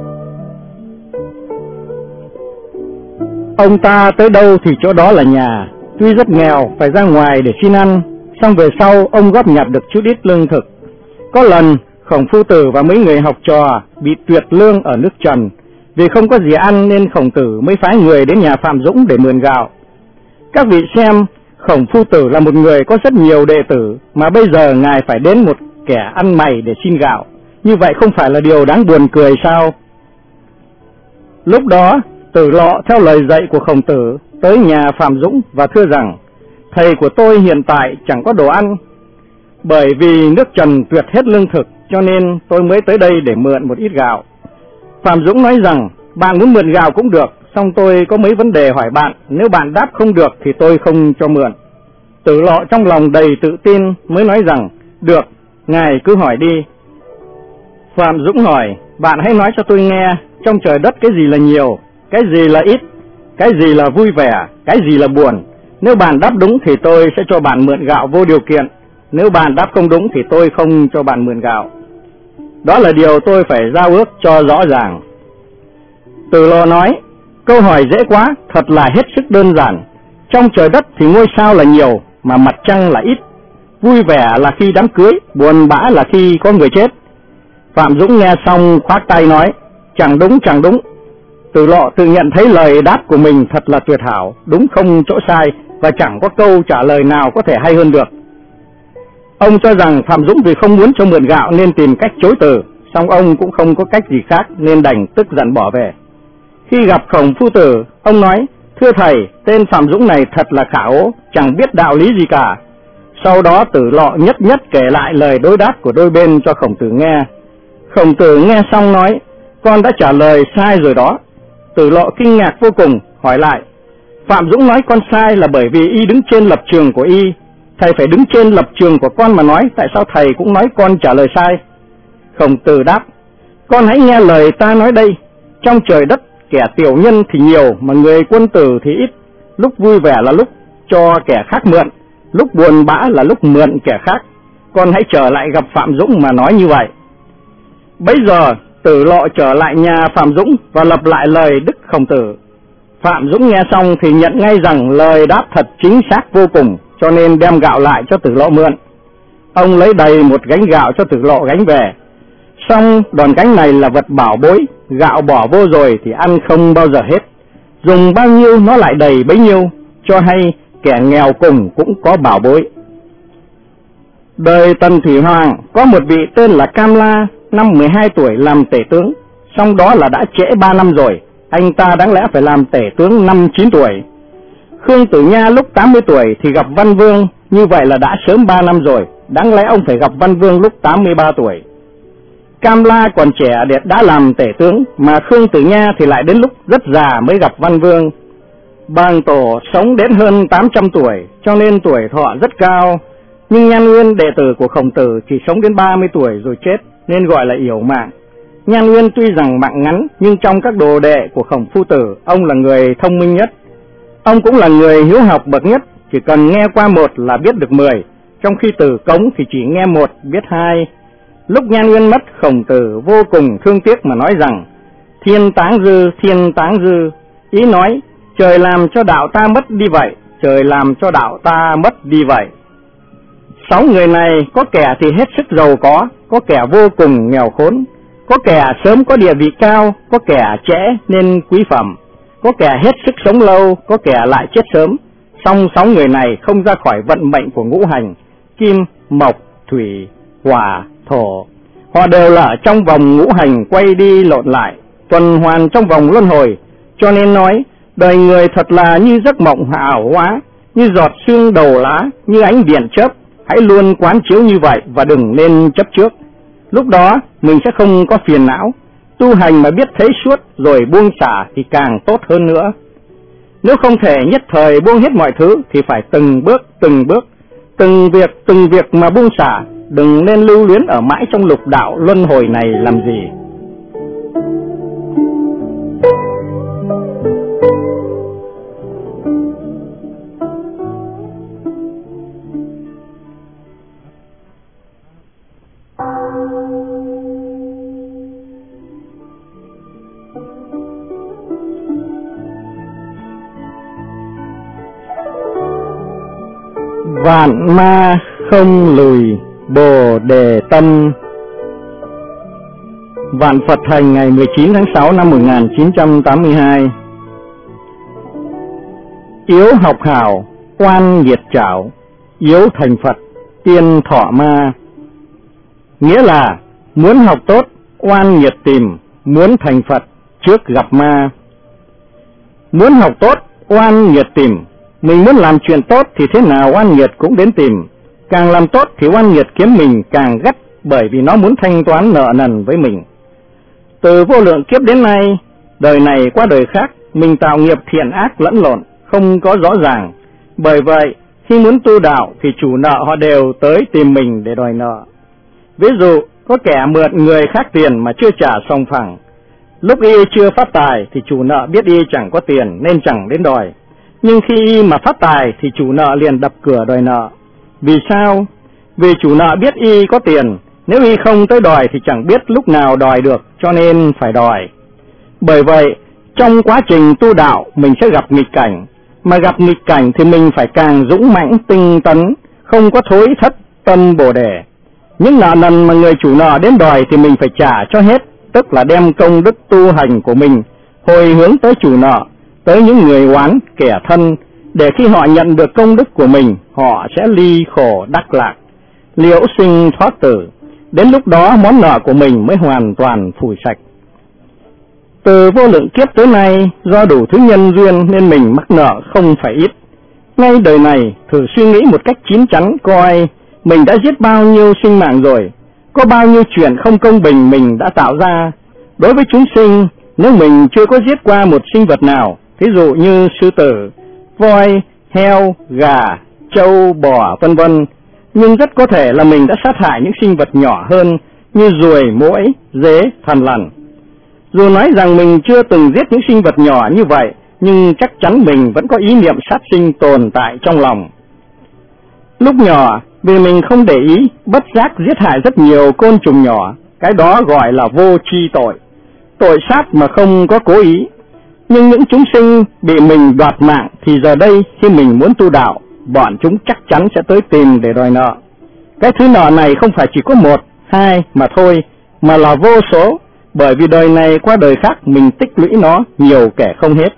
Speaker 1: ông ta tới đâu thì chỗ đó là nhà. Tuy rất nghèo, phải ra ngoài để xin ăn, xong về sau ông góp nhặt được chút ít lương thực. Có lần Khổng Phu Tử và mấy người học trò bị tuyệt lương ở nước Trần, vì không có gì ăn nên Khổng Tử mới phái người đến nhà Phạm Dũng để mượn gạo. Các vị xem, Khổng Phu Tử là một người có rất nhiều đệ tử, mà bây giờ ngài phải đến một kẻ ăn mày để xin gạo, như vậy không phải là điều đáng buồn cười sao? Lúc đó Tử Lọ theo lời dạy của Khổng Tử tới nhà Phạm Dũng và thưa rằng, thầy của tôi hiện tại chẳng có đồ ăn, bởi vì nước Trần tuyệt hết lương thực, cho nên tôi mới tới đây để mượn một ít gạo. Phạm Dũng nói rằng, bạn muốn mượn gạo cũng được, song tôi có mấy vấn đề hỏi bạn, nếu bạn đáp không được thì tôi không cho mượn. Tử Lọ trong lòng đầy tự tin mới nói rằng, được, ngài cứ hỏi đi. Phạm Dũng hỏi, bạn hãy nói cho tôi nghe, trong trời đất cái gì là nhiều, cái gì là ít, cái gì là vui vẻ, cái gì là buồn. Nếu bạn đáp đúng thì tôi sẽ cho bạn mượn gạo vô điều kiện, Nếu bạn đáp không đúng thì tôi không cho bạn mượn gạo. Đó là điều tôi phải giao ước cho rõ ràng. Từ Lộ nói, câu hỏi dễ quá, thật là hết sức đơn giản. Trong trời đất thì ngôi sao là nhiều, mà mặt trăng là ít. Vui vẻ là khi đám cưới, buồn bã là khi có người chết. Phạm Dũng nghe xong khoác tay nói, chẳng đúng, chẳng đúng. Từ Lộ tự nhận thấy lời đáp của mình thật là tuyệt hảo, đúng không chỗ sai, và chẳng có câu trả lời nào có thể hay hơn được. Ông cho rằng Phạm Dũng vì không muốn cho mượn gạo nên tìm cách chối từ, song ông cũng không có cách gì khác nên đành tức giận bỏ về. Khi gặp Khổng Phu Tử, ông nói, thưa thầy, tên Phạm Dũng này thật là khả ố, chẳng biết đạo lý gì cả. Sau đó Tử Lộ nhất nhất kể lại lời đối đáp của đôi bên cho Khổng Tử nghe. Khổng Tử nghe xong nói, con đã trả lời sai rồi đó. Tử Lộ kinh ngạc vô cùng, hỏi lại, Phạm Dũng nói con sai là bởi vì y đứng trên lập trường của y. Thầy phải đứng trên lập trường của con mà nói, tại sao thầy cũng nói con trả lời sai? Khổng Tử đáp, con hãy nghe lời ta nói đây. Trong trời đất, kẻ tiểu nhân thì nhiều, mà người quân tử thì ít. Lúc vui vẻ là lúc cho kẻ khác mượn, lúc buồn bã là lúc mượn kẻ khác. Con hãy trở lại gặp Phạm Dũng mà nói như vậy. Bấy giờ Tử Lộ trở lại nhà Phạm Dũng và lặp lại lời Đức Khổng Tử. Phạm Dũng nghe xong thì nhận ngay rằng lời đáp thật chính xác vô cùng, cho nên đem gạo lại cho Tử Lộ mượn. Ông lấy đầy một gánh gạo cho Tử Lộ gánh về. Xong đòn gánh này là vật bảo bối, gạo bỏ vô rồi thì ăn không bao giờ hết. Dùng bao nhiêu nó lại đầy bấy nhiêu, cho hay kẻ nghèo cùng cũng có bảo bối. Đời Tần Thủy Hoàng có một vị tên là Cam La, năm mười hai tuổi làm tể tướng, song đó là đã trễ ba năm rồi, anh ta đáng lẽ phải làm tể tướng năm chín tuổi. Khương Tử Nha lúc tám mươi tuổi thì gặp Văn Vương, như vậy là đã sớm ba năm rồi, đáng lẽ ông phải gặp Văn Vương lúc tám mươi ba tuổi. Cam La còn trẻ để đã làm tể tướng, mà Khương Tử Nha thì lại đến lúc rất già mới gặp Văn Vương. Bàng Tổ sống đến hơn tám trăm tuổi, cho nên tuổi thọ rất cao, nhưng Nhan Nguyên đệ tử của Khổng Tử chỉ sống đến ba mươi tuổi rồi chết, nên gọi là yểu mạng. Nhan Nguyên tuy rằng mạng ngắn, nhưng trong các đồ đệ của Khổng Phu Tử, ông là người thông minh nhất. Ông cũng là người hiếu học bậc nhất, chỉ cần nghe qua một là biết được mười, trong khi Tử Cống thì chỉ nghe một biết hai. Lúc Nhan Nguyên mất, Khổng Tử vô cùng thương tiếc mà nói rằng, thiên táng dư, thiên táng dư. Ý nói, trời làm cho đạo ta mất đi vậy, trời làm cho đạo ta mất đi vậy. Sáu người này có kẻ thì hết sức giàu có, có kẻ vô cùng nghèo khốn, có kẻ sớm có địa vị cao, có kẻ trễ nên quý phẩm, có kẻ hết sức sống lâu, có kẻ lại chết sớm. Song sáu người này không ra khỏi vận mệnh của ngũ hành, kim, mộc, thủy, hỏa, thổ. Họ đều là ở trong vòng ngũ hành quay đi lộn lại, tuần hoàn trong vòng luân hồi. Cho nên nói, đời người thật là như giấc mộng ảo hóa, như giọt sương đầu lá, như ánh điện chớp. Hãy luôn quán chiếu như vậy và đừng nên chấp trước. Lúc đó mình sẽ không có phiền não. Tu hành mà biết thấy suốt rồi buông xả thì càng tốt hơn nữa. Nếu không thể nhất thời buông hết mọi thứ thì phải từng bước từng bước, từng việc từng việc mà buông xả. Đừng nên lưu luyến ở mãi trong lục đạo luân hồi này làm gì. Vạn ma không lùi, Bồ Đề tâm. Vạn Phật thành ngày mười chín tháng sáu năm một nghìn chín trăm tám mươi hai. Yếu học hảo, oan nhiệt trảo, yếu thành Phật, tiên thọ ma. Nghĩa là muốn học tốt, oan nhiệt tìm, muốn thành Phật, trước gặp ma. Muốn học tốt, oan nhiệt tìm, mình muốn làm chuyện tốt thì thế nào oan nhiệt cũng đến tìm. Càng làm tốt thì oan nhiệt kiếm mình càng gắt, bởi vì nó muốn thanh toán nợ nần với mình. Từ vô lượng kiếp đến nay, đời này qua đời khác, mình tạo nghiệp thiện ác lẫn lộn, không có rõ ràng. Bởi vậy, khi muốn tu đạo thì chủ nợ họ đều tới tìm mình để đòi nợ. Ví dụ, có kẻ mượn người khác tiền mà chưa trả xong phẳng. Lúc y chưa phát tài thì chủ nợ biết y chẳng có tiền nên chẳng đến đòi. Nhưng khi y mà phát tài thì chủ nợ liền đập cửa đòi nợ. Vì sao? Vì chủ nợ biết y có tiền, nếu y không tới đòi thì chẳng biết lúc nào đòi được, cho nên phải đòi. Bởi vậy, trong quá trình tu đạo mình sẽ gặp nghịch cảnh, mà gặp nghịch cảnh thì mình phải càng dũng mãnh tinh tấn, không có thối thất tâm Bồ Đề. Những nợ nần mà người chủ nợ đến đòi thì mình phải trả cho hết, tức là đem công đức tu hành của mình hồi hướng tới chủ nợ, tới những người oán kẻ thân, để khi họ nhận được công đức của mình, họ sẽ ly khổ đắc lạc, liễu sinh thoát tử. Đến lúc đó món nợ của mình mới hoàn toàn phủi sạch. Từ vô lượng kiếp tới nay, do đủ thứ nhân duyên nên mình mắc nợ không phải ít. Ngay đời này thử suy nghĩ một cách chín chắn coi mình đã giết bao nhiêu sinh mạng rồi, có bao nhiêu chuyện không công bình mình đã tạo ra. Đối với chúng sinh, nếu mình chưa có giết qua một sinh vật nào, thí dụ như sư tử, voi, heo, gà, trâu, bò, vân vân, nhưng rất có thể là mình đã sát hại những sinh vật nhỏ hơn như ruồi, muỗi, dế, thằn lằn. Dù nói rằng mình chưa từng giết những sinh vật nhỏ như vậy, nhưng chắc chắn mình vẫn có ý niệm sát sinh tồn tại trong lòng. Lúc nhỏ, vì mình không để ý, bất giác giết hại rất nhiều côn trùng nhỏ, cái đó gọi là vô tri tội, tội sát mà không có cố ý. Nhưng những chúng sinh bị mình đoạt mạng thì giờ đây khi mình muốn tu đạo, bọn chúng chắc chắn sẽ tới tìm để đòi nợ. Cái thứ nợ này không phải chỉ có một, hai mà thôi, mà là vô số, bởi vì đời này qua đời khác mình tích lũy nó nhiều kẻ không hết.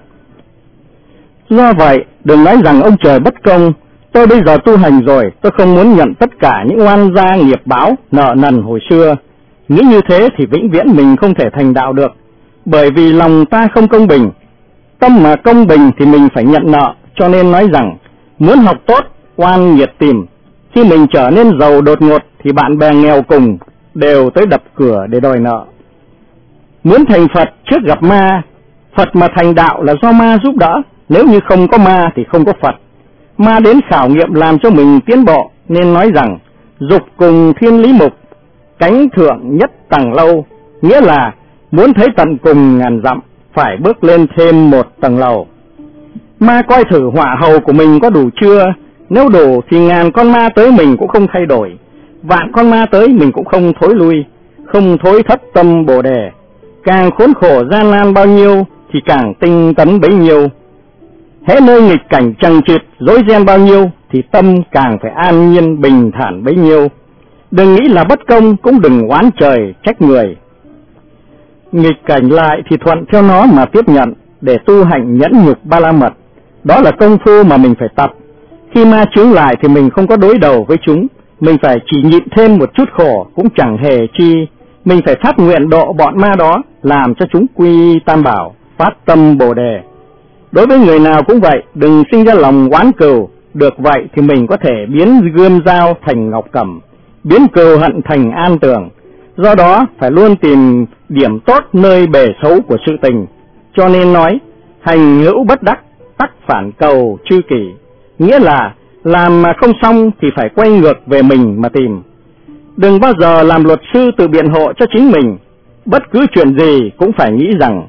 Speaker 1: Do vậy, đừng nói rằng ông trời bất công, tôi bây giờ tu hành rồi, tôi không muốn nhận tất cả những oan gia nghiệp báo, nợ nần hồi xưa. Nghĩ như thế thì vĩnh viễn mình không thể thành đạo được, bởi vì lòng ta không công bình. Tâm mà công bình thì mình phải nhận nợ, cho nên nói rằng, muốn học tốt, oan nhiệt tìm. Khi mình trở nên giàu đột ngột thì bạn bè nghèo cùng đều tới đập cửa để đòi nợ. Muốn thành Phật trước gặp ma, Phật mà thành đạo là do ma giúp đỡ, nếu như không có ma thì không có Phật. Ma đến khảo nghiệm làm cho mình tiến bộ, nên nói rằng, dục cùng thiên lý mục, cánh thượng nhất tầng lâu, nghĩa là muốn thấy tận cùng ngàn dặm, phải bước lên thêm một tầng lầu. Ma coi thử hỏa hầu của mình có đủ chưa, nếu đủ thì ngàn con ma tới mình cũng không thay đổi, vạn con ma tới mình cũng không thối lui, không thối thất tâm Bồ Đề. Càng khốn khổ gian nan bao nhiêu thì càng tinh tấn bấy nhiêu. Hễ nơi nghịch cảnh chằng chịt rối ren bao nhiêu thì tâm càng phải an nhiên bình thản bấy nhiêu. Đừng nghĩ là bất công, cũng đừng oán trời trách người. Nghịch cảnh lại thì thuận theo nó mà tiếp nhận, để tu hành nhẫn nhục ba la mật. Đó là công phu mà mình phải tập. Khi ma chướng lại thì mình không có đối đầu với chúng, mình phải chỉ nhịn thêm một chút khổ cũng chẳng hề chi. Mình phải phát nguyện độ bọn ma đó, làm cho chúng quy tam bảo, phát tâm Bồ Đề. Đối với người nào cũng vậy, đừng sinh ra lòng oán cừu. Được vậy thì mình có thể biến gươm dao thành ngọc cẩm, biến cừu hận thành an tường. Do đó phải luôn tìm điểm tốt nơi bề xấu của sự tình. Cho nên nói, hành hữu bất đắc, tắc phản cầu chư kỷ. Nghĩa là làm mà không xong thì phải quay ngược về mình mà tìm. Đừng bao giờ làm luật sư tự biện hộ cho chính mình. Bất cứ chuyện gì cũng phải nghĩ rằng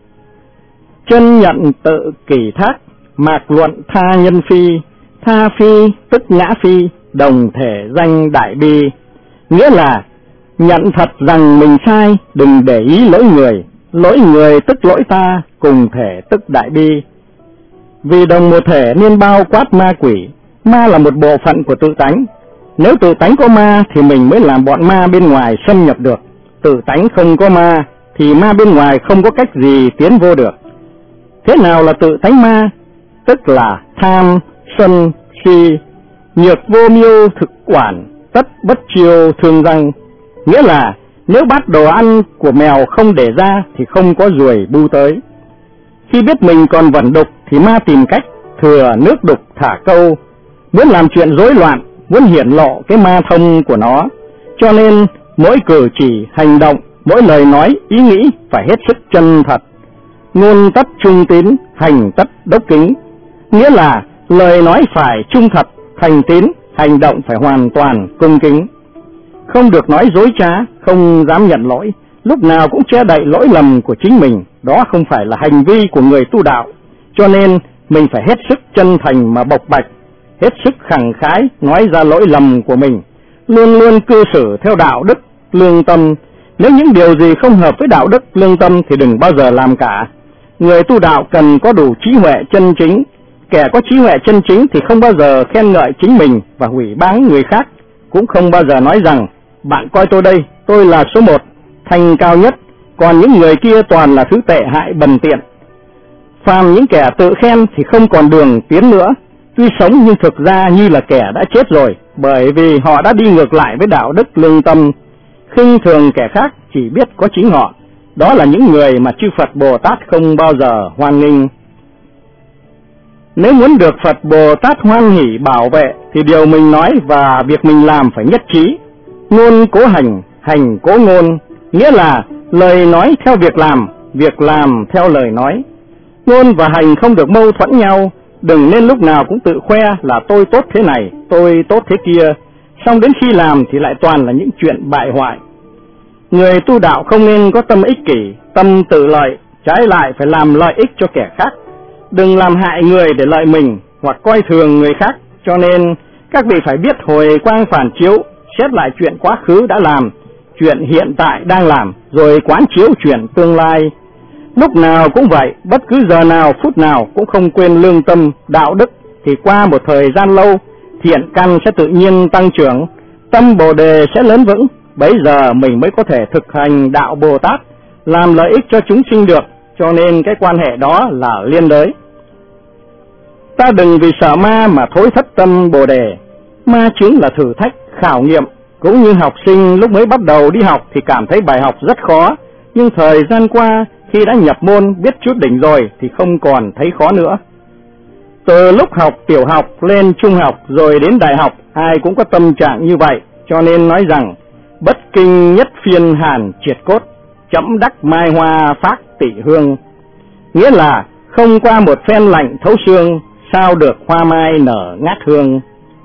Speaker 1: chân nhận tự kỷ thác, mạc luận tha nhân phi, tha phi tức ngã phi, đồng thể danh đại bi. Nghĩa là nhận thật rằng mình sai, đừng để ý lỗi người, lỗi người tức lỗi ta, cùng thể tức đại bi. Vì đồng một thể nên bao quát ma quỷ, ma là một bộ phận của tự tánh. Nếu tự tánh có ma thì mình mới làm bọn ma bên ngoài xâm nhập được. Tự tánh không có ma thì ma bên ngoài không có cách gì tiến vô được. Thế nào là tự tánh ma? Tức là tham, sân, si, nhược vô miêu thực quản, tất bất chiêu thương răng. Nghĩa là nếu bát đồ ăn của mèo không để ra thì không có ruồi bu tới. Khi biết mình còn vẩn đục thì ma tìm cách thừa nước đục thả câu, muốn làm chuyện rối loạn, muốn hiển lộ cái ma thông của nó. Cho nên mỗi cử chỉ, hành động, mỗi lời nói, ý nghĩ phải hết sức chân thật. Ngôn tất trung tín, hành tất đốc kính. Nghĩa là lời nói phải trung thật, thành tín, hành động phải hoàn toàn cung kính. Không được nói dối trá, không dám nhận lỗi, lúc nào cũng che đậy lỗi lầm của chính mình. Đó không phải là hành vi của người tu đạo. Cho nên mình phải hết sức chân thành mà bộc bạch, hết sức khẳng khái nói ra lỗi lầm của mình, luôn luôn cư xử theo đạo đức, lương tâm. Nếu những điều gì không hợp với đạo đức, lương tâm thì đừng bao giờ làm cả. Người tu đạo cần có đủ trí huệ chân chính. Kẻ có trí huệ chân chính thì không bao giờ khen ngợi chính mình và hủy báng người khác, cũng không bao giờ nói rằng bạn coi tôi đây, tôi là số một, thành cao nhất, còn những người kia toàn là thứ tệ hại bần tiện. Phàm những kẻ tự khen thì không còn đường tiến nữa, tuy sống nhưng thực ra như là kẻ đã chết rồi, bởi vì họ đã đi ngược lại với đạo đức lương tâm. Khinh thường kẻ khác chỉ biết có chính họ, đó là những người mà chư Phật Bồ Tát không bao giờ hoan nghênh. Nếu muốn được Phật Bồ Tát hoan hỷ bảo vệ thì điều mình nói và việc mình làm phải nhất trí. Ngôn cố hành, hành cố ngôn, nghĩa là lời nói theo việc làm, việc làm theo lời nói. Ngôn và hành không được mâu thuẫn nhau, đừng nên lúc nào cũng tự khoe là tôi tốt thế này, tôi tốt thế kia, xong đến khi làm thì lại toàn là những chuyện bại hoại. Người tu đạo không nên có tâm ích kỷ, tâm tự lợi, trái lại phải làm lợi ích cho kẻ khác. Đừng làm hại người để lợi mình hoặc coi thường người khác. Cho nên các vị phải biết hồi quang phản chiếu, xét lại chuyện quá khứ đã làm, chuyện hiện tại đang làm, rồi quán chiếu chuyện tương lai. Lúc nào cũng vậy, bất cứ giờ nào, phút nào cũng không quên lương tâm, đạo đức, thì qua một thời gian lâu, thiện căn sẽ tự nhiên tăng trưởng, tâm Bồ Đề sẽ lớn vững. Bấy giờ mình mới có thể thực hành đạo Bồ Tát, làm lợi ích cho chúng sinh được. Cho nên cái quan hệ đó là liên đới. Ta đừng vì sợ ma mà thối thất tâm Bồ Đề. Ma chính là thử thách, khảo nghiệm. Cũng như học sinh lúc mới bắt đầu đi học thì cảm thấy bài học rất khó, nhưng thời gian qua khi đã nhập môn biết chút đỉnh rồi thì không còn thấy khó nữa. Từ lúc học tiểu học lên trung học rồi đến đại học, ai cũng có tâm trạng như vậy. Cho nên nói rằng bất kinh nhất phiên hàn triệt cốt, chẫm đắc mai hoa phát tị hương. Nghĩa là không qua một phen lạnh thấu xương, sao được hoa mai nở ngát hương.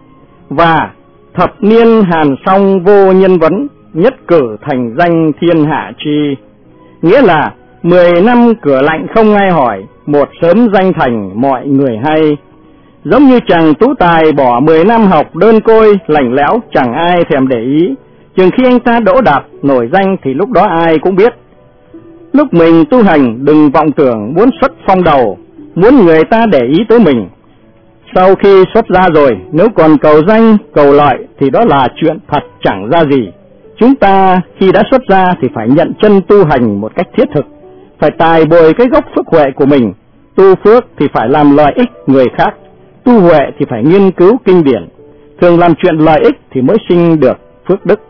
Speaker 1: Và thập niên hàn song vô nhân vấn, nhất cử thành danh thiên hạ chi. Nghĩa là mười năm cửa lạnh không ai hỏi, một sớm danh thành mọi người hay. Giống như chàng tú tài bỏ mười năm học đơn côi, lạnh lẽo chẳng ai thèm để ý. Chừng khi anh ta đỗ đạt nổi danh thì lúc đó ai cũng biết. Lúc mình tu hành đừng vọng tưởng muốn xuất phong đầu, muốn người ta để ý tới mình. Sau khi xuất ra rồi, nếu còn cầu danh, cầu lợi thì đó là chuyện thật chẳng ra gì. Chúng ta khi đã xuất ra thì phải nhận chân tu hành một cách thiết thực, phải tài bồi cái gốc phước huệ của mình. Tu phước thì phải làm lợi ích người khác, tu huệ thì phải nghiên cứu kinh điển. Thường làm chuyện lợi ích thì mới sinh được phước đức.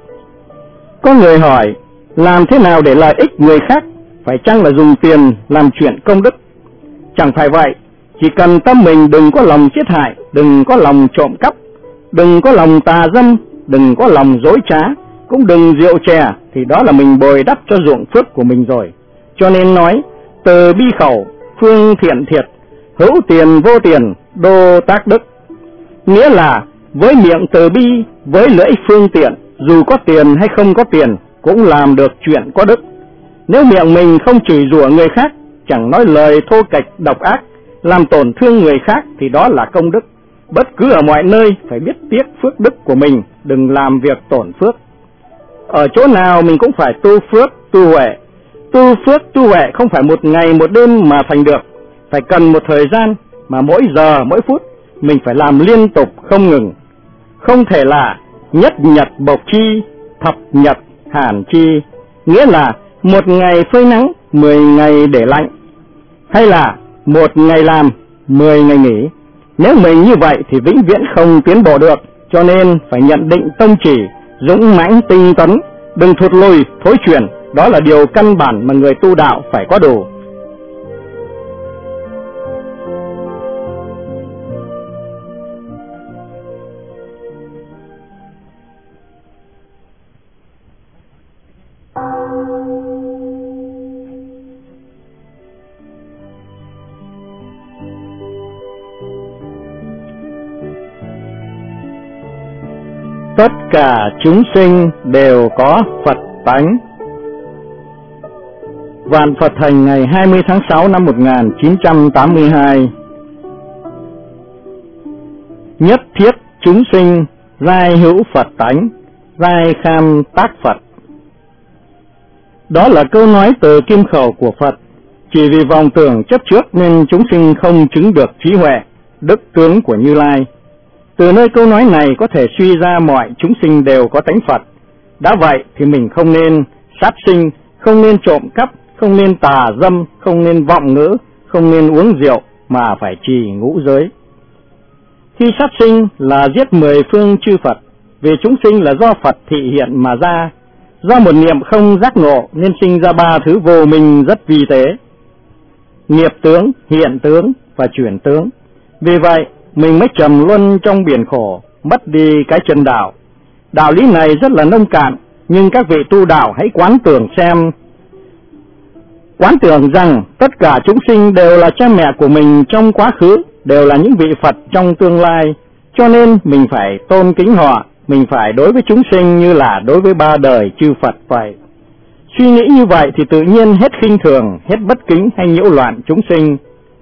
Speaker 1: Có người hỏi, làm thế nào để lợi ích người khác? Phải chăng là dùng tiền làm chuyện công đức? Chẳng phải vậy, chỉ cần tâm mình đừng có lòng giết hại, đừng có lòng trộm cắp, đừng có lòng tà dâm, đừng có lòng dối trá, cũng đừng rượu chè, thì đó là mình bồi đắp cho ruộng phước của mình rồi. Cho nên nói, từ bi khẩu, phương thiện thiệt, hữu tiền vô tiền, đô tác đức. Nghĩa là với miệng từ bi, với lưỡi phương tiện, dù có tiền hay không có tiền, cũng làm được chuyện có đức. Nếu miệng mình không chửi rủa người khác, chẳng nói lời thô kệch độc ác, làm tổn thương người khác thì đó là công đức. Bất cứ ở mọi nơi phải biết tiếc phước đức của mình, đừng làm việc tổn phước. Ở chỗ nào mình cũng phải tu phước, tu huệ. Tu phước, tu huệ không phải một ngày một đêm mà thành được, phải cần một thời gian, mà mỗi giờ, mỗi phút mình phải làm liên tục không ngừng. Không thể là nhất nhật bộc chi, thập nhật hàn chi, nghĩa là một ngày phơi nắng, mười ngày để lạnh, hay là một ngày làm, mười ngày nghỉ. Nếu mình như vậy thì vĩnh viễn không tiến bộ được. Cho nên phải nhận định tông chỉ, dũng mãnh tinh tấn, đừng thụt lùi, thối chuyển. Đó là điều căn bản mà người tu đạo phải có đủ. Tất cả chúng sinh đều có Phật tánh. Vạn Phật Thành ngày hai mươi tháng sáu năm một nghìn chín trăm tám mươi hai. Nhất thiết chúng sinh giai hữu Phật tánh, giai kham tác Phật. Đó là câu nói từ kim khẩu của Phật. Chỉ vì vọng tưởng chấp trước nên chúng sinh không chứng được trí huệ, đức tướng của Như Lai. Từ nơi câu nói này có thể suy ra mọi chúng sinh đều có tánh Phật. Đã vậy thì mình không nên sát sinh, không nên trộm cắp, không nên tà dâm, không nên vọng ngữ, không nên uống rượu, mà phải trì ngũ giới. Khi sát sinh là giết mười phương chư Phật, vì chúng sinh là do Phật thị hiện mà ra. Do một niệm không giác ngộ nên sinh ra ba thứ vô minh rất vi tế: nghiệp tướng, hiện tướng và chuyển tướng. Vì vậy mình mới trầm luân trong biển khổ, mất đi cái chân đạo. Đạo lý này rất là nông cạn, nhưng các vị tu đạo hãy quán tưởng xem. Quán tưởng rằng tất cả chúng sinh đều là cha mẹ của mình trong quá khứ, đều là những vị Phật trong tương lai, cho nên mình phải tôn kính họ, mình phải đối với chúng sinh như là đối với ba đời chư Phật vậy. Suy nghĩ như vậy thì tự nhiên hết khinh thường, hết bất kính hay nhiễu loạn chúng sinh.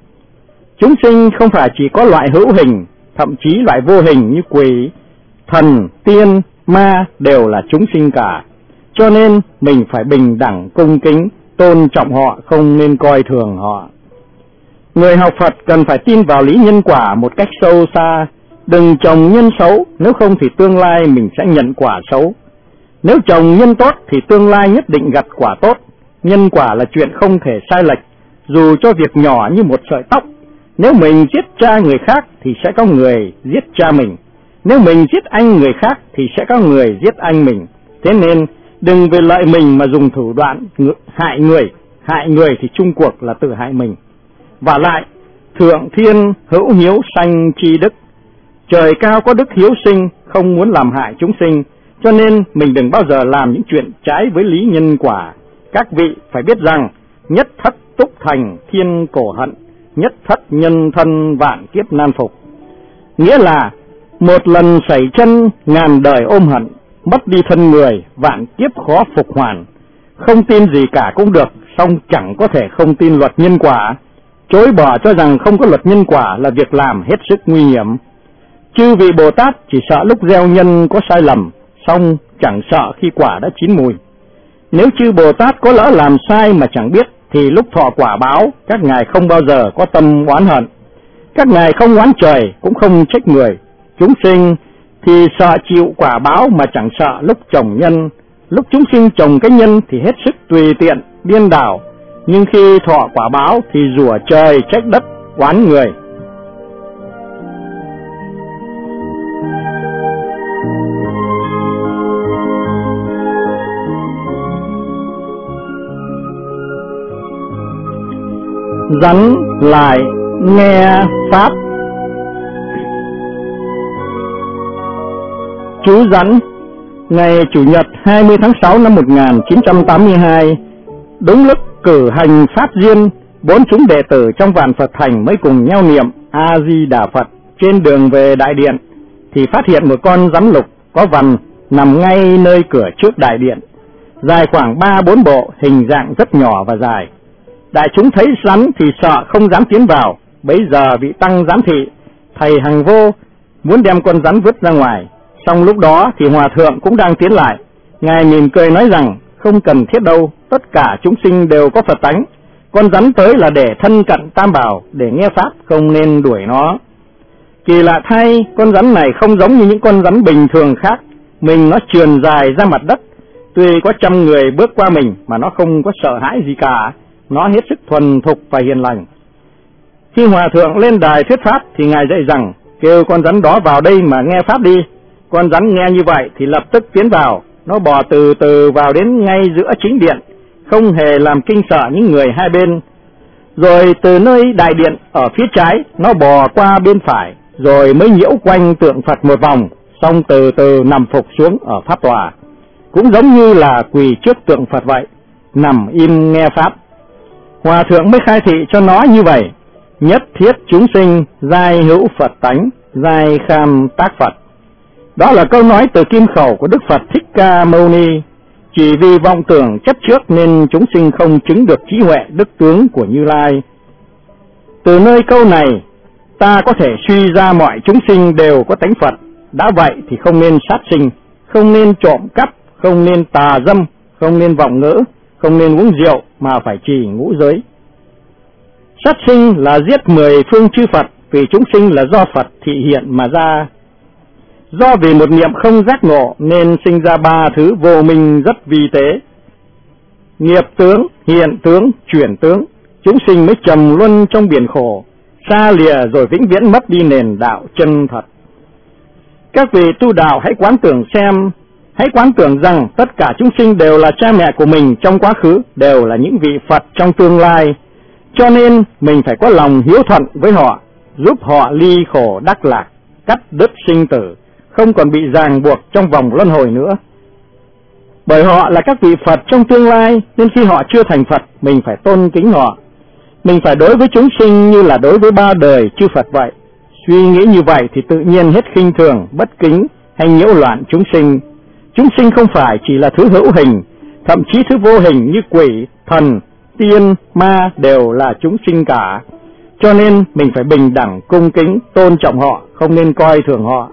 Speaker 1: Chúng sinh không phải chỉ có loại hữu hình, thậm chí loại vô hình như quỷ, thần, tiên, ma đều là chúng sinh cả. Cho nên mình phải bình đẳng cung kính, tôn trọng họ, không nên coi thường họ. Người học Phật cần phải tin vào lý nhân quả một cách sâu xa. Đừng trồng nhân xấu, nếu không thì tương lai mình sẽ nhận quả xấu. Nếu trồng nhân tốt thì tương lai nhất định gặt quả tốt. Nhân quả là chuyện không thể sai lệch, dù cho việc nhỏ như một sợi tóc. Nếu mình giết cha người khác thì sẽ có người giết cha mình. Nếu mình giết anh người khác thì sẽ có người giết anh mình. Thế nên đừng vì lợi mình mà dùng thủ đoạn hại người. Hại người thì chung cuộc là tự hại mình. Vả lại, thượng thiên hữu hiếu sanh chi đức. Trời cao có đức hiếu sinh, không muốn làm hại chúng sinh, cho nên mình đừng bao giờ làm những chuyện trái với lý nhân quả. Các vị phải biết rằng, nhất thất túc thành thiên cổ hận, nhất thất nhân thân vạn kiếp nan phục. Nghĩa là, một lần sẩy chân, ngàn đời ôm hận, mất đi thân người, vạn kiếp khó phục hoàn. Không tin gì cả cũng được, song chẳng có thể không tin luật nhân quả. Chối bỏ cho rằng không có luật nhân quả là việc làm hết sức nguy hiểm. Chư vị Bồ Tát chỉ sợ lúc gieo nhân có sai lầm, song chẳng sợ khi quả đã chín mùi. Nếu chư Bồ Tát có lỡ làm sai mà chẳng biết, thì lúc thọ quả báo, các ngài không bao giờ có tâm oán hận. Các ngài không oán trời, cũng không trách người. Chúng sinh thì sợ chịu quả báo mà chẳng sợ lúc trồng nhân. Lúc chúng sinh trồng cái nhân thì hết sức tùy tiện, điên đảo. Nhưng khi thọ quả báo thì rủa trời, trách đất, oán người. Rắn lại nghe Pháp. Chú rắn. Ngày Chủ nhật hai mươi tháng sáu năm một nghìn chín trăm tám mươi hai, đúng lúc cử hành Pháp Diên, bốn chúng đệ tử trong vạn Phật thành mới cùng nhau niệm A-di-đà Phật trên đường về đại điện, thì phát hiện một con rắn lục có vằn nằm ngay nơi cửa trước đại điện, dài khoảng ba bốn bộ, hình dạng rất nhỏ và dài. Đại chúng thấy rắn thì sợ không dám tiến vào. Bấy giờ vị tăng giám thị, thầy Hằng Vô, muốn đem con rắn vứt ra ngoài. Xong lúc đó thì hòa thượng cũng đang tiến lại. Ngài mỉm cười nói rằng không cần thiết đâu, tất cả chúng sinh đều có Phật tánh. Con rắn tới là để thân cận Tam Bảo, để nghe Pháp, không nên đuổi nó. Kỳ lạ thay, con rắn này không giống như những con rắn bình thường khác. Mình nó trườn dài ra mặt đất, tuy có trăm người bước qua mình mà nó không có sợ hãi gì cả. Nó hết sức thuần thục và hiền lành. Khi hòa thượng lên đài thuyết pháp thì ngài dạy rằng kêu con rắn đó vào đây mà nghe Pháp đi. Con rắn nghe như vậy thì lập tức tiến vào. Nó bò từ từ vào đến ngay giữa chính điện, không hề làm kinh sợ những người hai bên. Rồi từ nơi đại điện ở phía trái, nó bò qua bên phải, rồi mới nhiễu quanh tượng Phật một vòng, xong từ từ nằm phục xuống ở pháp tòa, cũng giống như là quỳ trước tượng Phật vậy, nằm im nghe Pháp. Hòa thượng mới khai thị cho nó như vậy: nhất thiết chúng sinh giai hữu Phật tánh, giai kham tác Phật. Đó là câu nói từ kim khẩu của Đức Phật Thích Ca Mâu Ni. Chỉ vì vọng tưởng chấp trước nên chúng sinh không chứng được trí huệ đức tướng của Như Lai. Từ nơi câu này, ta có thể suy ra mọi chúng sinh đều có tánh Phật. Đã vậy thì không nên sát sinh, không nên trộm cắp, không nên tà dâm, không nên vọng ngữ, không nên uống rượu mà phải trì ngũ giới. Sát sinh là giết mười phương chư Phật, vì chúng sinh là do Phật thị hiện mà ra. Do vì một niệm không giác ngộ nên sinh ra ba thứ vô minh rất vi tế. Nghiệp tướng, hiện tướng, chuyển tướng, chúng sinh mới trầm luân trong biển khổ, xa lìa rồi vĩnh viễn mất đi nền đạo chân thật. Các vị tu đạo hãy quán tưởng xem, hãy quán tưởng rằng tất cả chúng sinh đều là cha mẹ của mình trong quá khứ, đều là những vị Phật trong tương lai, cho nên mình phải có lòng hiếu thuận với họ, giúp họ ly khổ đắc lạc, cắt đứt sinh tử, không còn bị ràng buộc trong vòng luân hồi nữa. Bởi họ là các vị Phật trong tương lai, nên khi họ chưa thành Phật, mình phải tôn kính họ. Mình phải đối với chúng sinh như là đối với ba đời chư Phật vậy. Suy nghĩ như vậy thì tự nhiên hết khinh thường, bất kính hay nhiễu loạn chúng sinh. Chúng sinh không phải chỉ là thứ hữu hình, thậm chí thứ vô hình như quỷ, thần, tiên, ma đều là chúng sinh cả. Cho nên mình phải bình đẳng, cung kính, tôn trọng họ, không nên coi thường họ.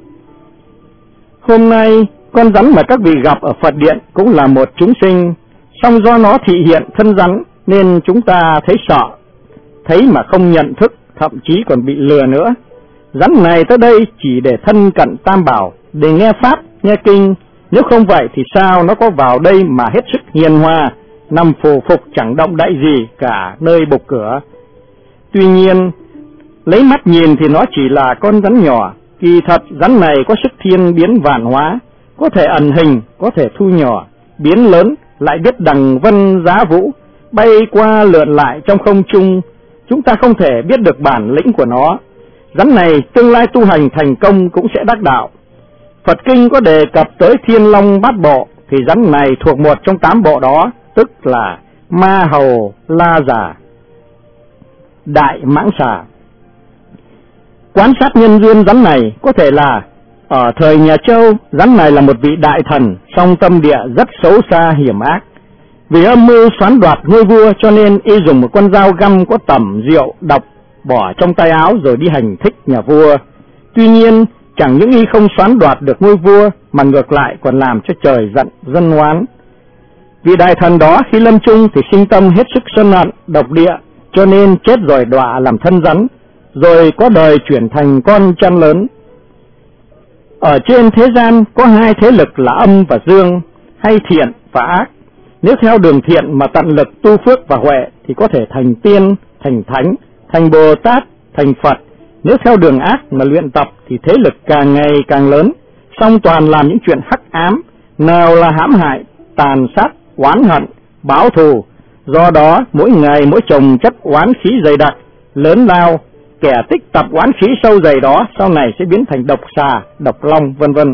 Speaker 1: Hôm nay, con rắn mà các vị gặp ở Phật Điện cũng là một chúng sinh, song do nó thị hiện thân rắn nên chúng ta thấy sợ, thấy mà không nhận thức, thậm chí còn bị lừa nữa. Rắn này tới đây chỉ để thân cận Tam Bảo, để nghe Pháp, nghe Kinh, nếu không vậy thì sao nó có vào đây mà hết sức hiền hòa, nằm phù phục chẳng động đậy gì cả nơi bục cửa. Tuy nhiên, lấy mắt nhìn thì nó chỉ là con rắn nhỏ, kỳ thật rắn này có sức thiên biến vạn hóa, có thể ẩn hình, có thể thu nhỏ, biến lớn, lại biết đằng vân giá vũ, bay qua lượn lại trong không trung. Chúng ta không thể biết được bản lĩnh của nó. Rắn này tương lai tu hành thành công cũng sẽ đắc đạo. Phật Kinh có đề cập tới Thiên Long Bát Bộ, thì rắn này thuộc một trong tám bộ đó, tức là Ma Hầu La Già, Đại Mãng Xà. Quan sát nhân duyên rắn này có thể là ở thời nhà Châu, rắn này là một vị đại thần, song tâm địa rất xấu xa hiểm ác. Vì âm mưu xoán đoạt ngôi vua cho nên y dùng một con dao găm có tẩm rượu độc bỏ trong tay áo rồi đi hành thích nhà vua. Tuy nhiên, chẳng những y không xoán đoạt được ngôi vua mà ngược lại còn làm cho trời giận dân oán. Vị đại thần đó khi lâm chung thì sinh tâm hết sức sân hận, độc địa, cho nên chết rồi đọa làm thân rắn, rồi có đời chuyển thành con chăn lớn. Ở trên thế gian có hai thế lực là âm và dương, hay thiện và ác. Nếu theo đường thiện mà tận lực tu phước và huệ thì có thể thành tiên, thành thánh, thành Bồ Tát, thành Phật. Nếu theo đường ác mà luyện tập thì thế lực càng ngày càng lớn, song toàn làm những chuyện hắc ám, nào là hãm hại, tàn sát, oán hận, báo thù. Do đó mỗi ngày mỗi chồng chất oán khí dày đặc, lớn lao, kẻ tích tập oán khí sâu dày đó sau này sẽ biến thành độc xà, độc long, vân vân.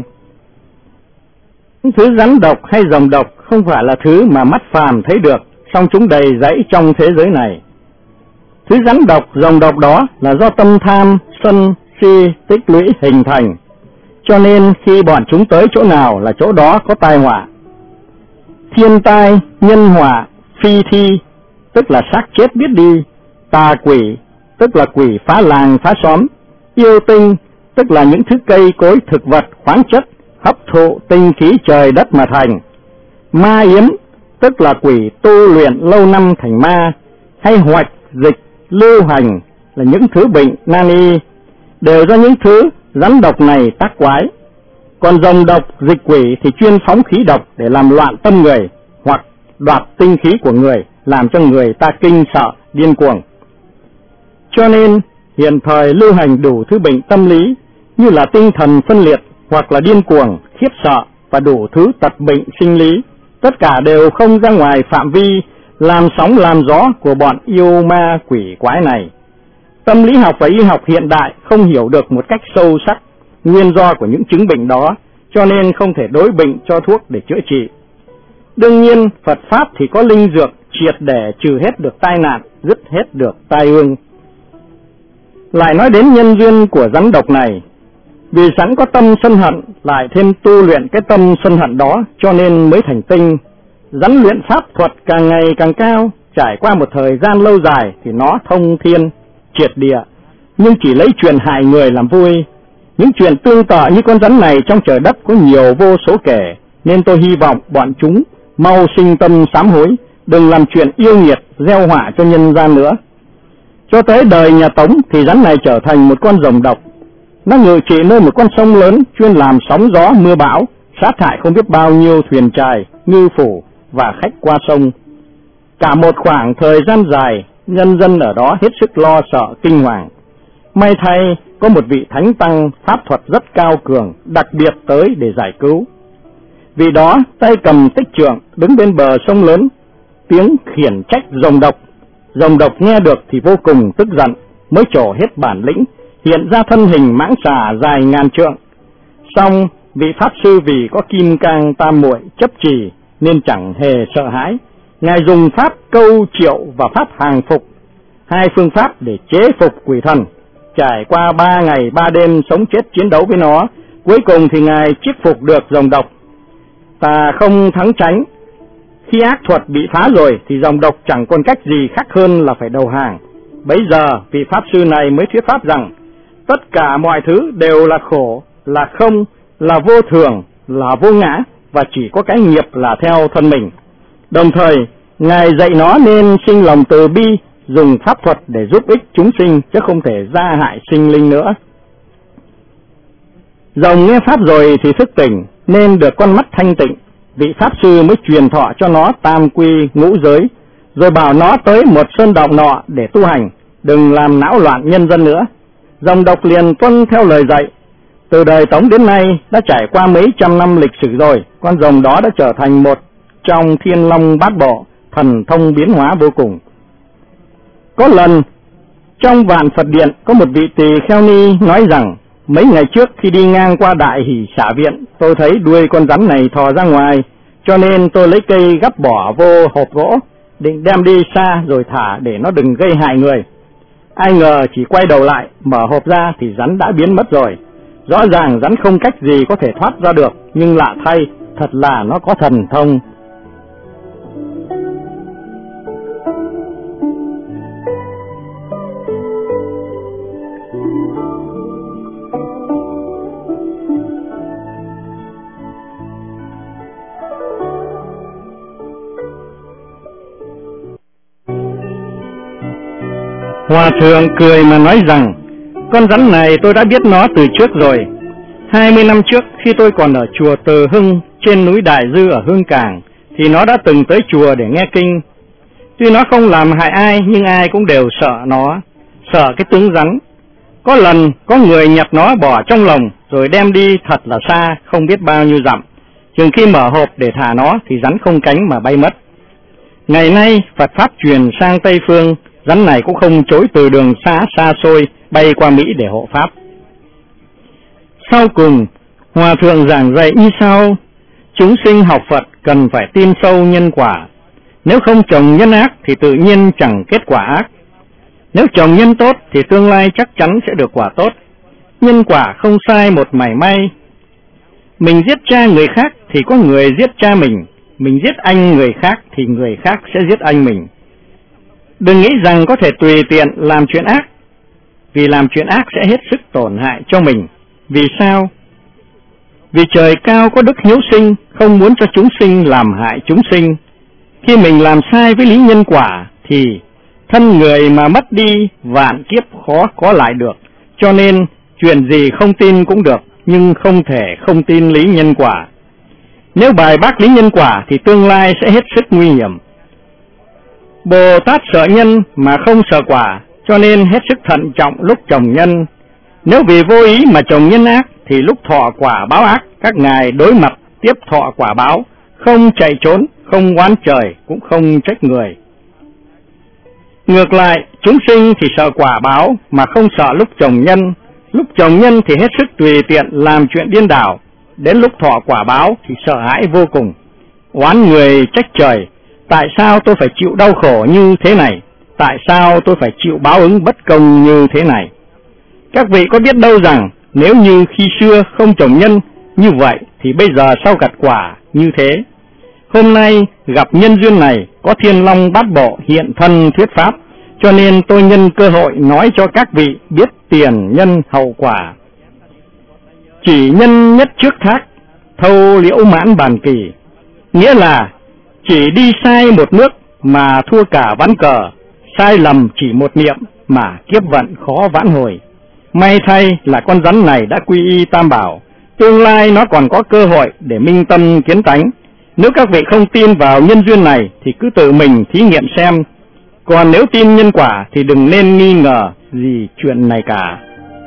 Speaker 1: Những thứ rắn độc hay rồng độc không phải là thứ mà mắt phàm thấy được, song chúng đầy rẫy trong thế giới này. Thứ rắn độc, rồng độc đó là do tâm tham, sân, si tích lũy hình thành, cho nên khi bọn chúng tới chỗ nào là chỗ đó có tai họa. Thiên tai, nhân họa, phi thi, tức là xác chết biết đi, tà quỷ, tức là quỷ phá làng phá xóm, yêu tinh, tức là những thứ cây cối thực vật khoáng chất hấp thụ tinh khí trời đất mà thành, ma yếm, tức là quỷ tu luyện lâu năm thành ma, hay hoạch, dịch, lưu hành là những thứ bệnh nan y, đều do những thứ rắn độc này tác quái. Còn rồng độc, dịch quỷ thì chuyên phóng khí độc để làm loạn tâm người, hoặc đoạt tinh khí của người, làm cho người ta kinh sợ, điên cuồng. Cho nên hiện thời lưu hành đủ thứ bệnh tâm lý như là tinh thần phân liệt, hoặc là điên cuồng, khiếp sợ và đủ thứ tật bệnh sinh lý, tất cả đều không ra ngoài phạm vi làm sóng làm gió của bọn yêu ma quỷ quái này. Tâm lý học và y học hiện đại không hiểu được một cách sâu sắc nguyên do của những chứng bệnh đó, cho nên không thể đối bệnh cho thuốc để chữa trị. Đương nhiên, Phật Pháp thì có linh dược triệt để trừ hết được tai nạn, dứt hết được tai ương. Lại nói đến nhân duyên của rắn độc này, vì sẵn có tâm sân hận, lại thêm tu luyện cái tâm sân hận đó cho nên mới thành tinh. Rắn luyện pháp thuật càng ngày càng cao, trải qua một thời gian lâu dài thì nó thông thiên, triệt địa, nhưng chỉ lấy chuyện hại người làm vui. Những chuyện tương tự như con rắn này trong trời đất có nhiều vô số kể, nên tôi hy vọng bọn chúng mau sinh tâm sám hối, đừng làm chuyện yêu nghiệt gieo họa cho nhân gian nữa. Cho tới đời nhà Tống thì rắn này trở thành một con rồng độc. Nó ngự trị nơi một con sông lớn chuyên làm sóng gió mưa bão, sát hại không biết bao nhiêu thuyền chài, ngư phủ và khách qua sông. Cả một khoảng thời gian dài, nhân dân ở đó hết sức lo sợ kinh hoàng. May thay có một vị thánh tăng pháp thuật rất cao cường, đặc biệt tới để giải cứu. Vì đó tay cầm tích trượng đứng bên bờ sông lớn, tiếng khiển trách rồng độc. Rồng độc nghe được thì vô cùng tức giận, mới trổ hết bản lĩnh, hiện ra thân hình mãng xà dài ngàn trượng. Song vị pháp sư vì có kim cang tam muội chấp trì nên chẳng hề sợ hãi. Ngài dùng pháp câu triệu và pháp hàng phục, hai phương pháp để chế phục quỷ thần. Trải qua ba ngày ba đêm sống chết chiến đấu với nó, cuối cùng thì Ngài chiết phục được rồng độc. Ta không thắng tránh. Khi ác thuật bị phá rồi thì rồng độc chẳng còn cách gì khác hơn là phải đầu hàng. Bấy giờ vị pháp sư này mới thuyết pháp rằng tất cả mọi thứ đều là khổ, là không, là vô thường, là vô ngã, và chỉ có cái nghiệp là theo thân mình. Đồng thời Ngài dạy nó nên sinh lòng từ bi, dùng pháp thuật để giúp ích chúng sinh, chứ không thể gia hại sinh linh nữa. Rồng nghe pháp rồi thì thức tỉnh, nên được con mắt thanh tịnh. Vị pháp sư mới truyền thọ cho nó tam quy ngũ giới, rồi bảo nó tới một sơn động nọ để tu hành, đừng làm não loạn nhân dân nữa. Rồng độc liền tuân theo lời dạy. Từ đời Tống đến nay đã trải qua mấy trăm năm lịch sử rồi, con rồng đó đã trở thành một trong thiên long bát bộ, thần thông biến hóa vô cùng. Có lần trong vạn Phật điện có một vị tỳ kheo ni nói rằng mấy ngày trước khi đi ngang qua Đại Hỷ Xả Viện, tôi thấy đuôi con rắn này thò ra ngoài, cho nên tôi lấy cây gắp bỏ vô hộp gỗ, định đem đi xa rồi thả để nó đừng gây hại người. Ai ngờ chỉ quay đầu lại, mở hộp ra thì rắn đã biến mất rồi. Rõ ràng rắn không cách gì có thể thoát ra được, nhưng lạ thay, thật là nó có thần thông. Hòa thượng cười mà nói rằng con rắn này tôi đã biết nó từ trước rồi. Hai mươi năm trước khi tôi còn ở chùa Từ Hưng trên núi Đại Dư ở Hương Cảng thì nó đã từng tới chùa để nghe kinh. Tuy nó không làm hại ai nhưng ai cũng đều sợ nó, sợ cái tướng rắn. Có lần có người nhặt nó bỏ trong lồng rồi đem đi thật là xa, không biết bao nhiêu dặm. Chừng khi mở hộp để thả nó thì rắn không cánh mà bay mất. Ngày nay Phật Pháp truyền sang Tây Phương, rắn này cũng không chối từ đường xa xa xôi bay qua Mỹ để hộ Pháp. Sau cùng, Hòa thượng giảng dạy như sau: chúng sinh học Phật cần phải tin sâu nhân quả. Nếu không trồng nhân ác thì tự nhiên chẳng kết quả ác. Nếu trồng nhân tốt thì tương lai chắc chắn sẽ được quả tốt. Nhân quả không sai một mảy may. Mình giết cha người khác thì có người giết cha mình. Mình giết anh người khác thì người khác sẽ giết anh mình. Đừng nghĩ rằng có thể tùy tiện làm chuyện ác, vì làm chuyện ác sẽ hết sức tổn hại cho mình. Vì sao? Vì trời cao có đức hiếu sinh, không muốn cho chúng sinh làm hại chúng sinh. Khi mình làm sai với lý nhân quả thì thân người mà mất đi vạn kiếp khó có lại được. Cho nên chuyện gì không tin cũng được, nhưng không thể không tin lý nhân quả. Nếu bài bác lý nhân quả thì tương lai sẽ hết sức nguy hiểm. Bồ Tát sợ nhân mà không sợ quả, cho nên hết sức thận trọng lúc trồng nhân. Nếu vì vô ý mà trồng nhân ác thì lúc thọ quả báo ác, các ngài đối mặt tiếp thọ quả báo, không chạy trốn, không oán trời, cũng không trách người. Ngược lại, chúng sinh thì sợ quả báo mà không sợ lúc trồng nhân. Lúc trồng nhân thì hết sức tùy tiện làm chuyện điên đảo, đến lúc thọ quả báo thì sợ hãi vô cùng, oán người trách trời. Tại sao tôi phải chịu đau khổ như thế này? Tại sao tôi phải chịu báo ứng bất công như thế này? Các vị có biết đâu rằng nếu như khi xưa không trồng nhân như vậy thì bây giờ sau gặt quả như thế. Hôm nay gặp nhân duyên này, có thiên long bát bộ hiện thân thuyết pháp, cho nên tôi nhân cơ hội nói cho các vị biết tiền nhân hậu quả. chỉ nhân nhất trước thác, thâu liễu mãn bàn kỳ. Nghĩa là chỉ đi sai một nước mà thua cả ván cờ, sai lầm chỉ một niệm mà kiếp vận khó vãn hồi. May thay là con rắn này đã quy y Tam Bảo, tương lai nó còn có cơ hội để minh tâm kiến tánh. Nếu các vị không tin vào nhân duyên này thì cứ tự mình thí nghiệm xem, còn nếu tin nhân quả thì đừng nên nghi ngờ gì chuyện này cả.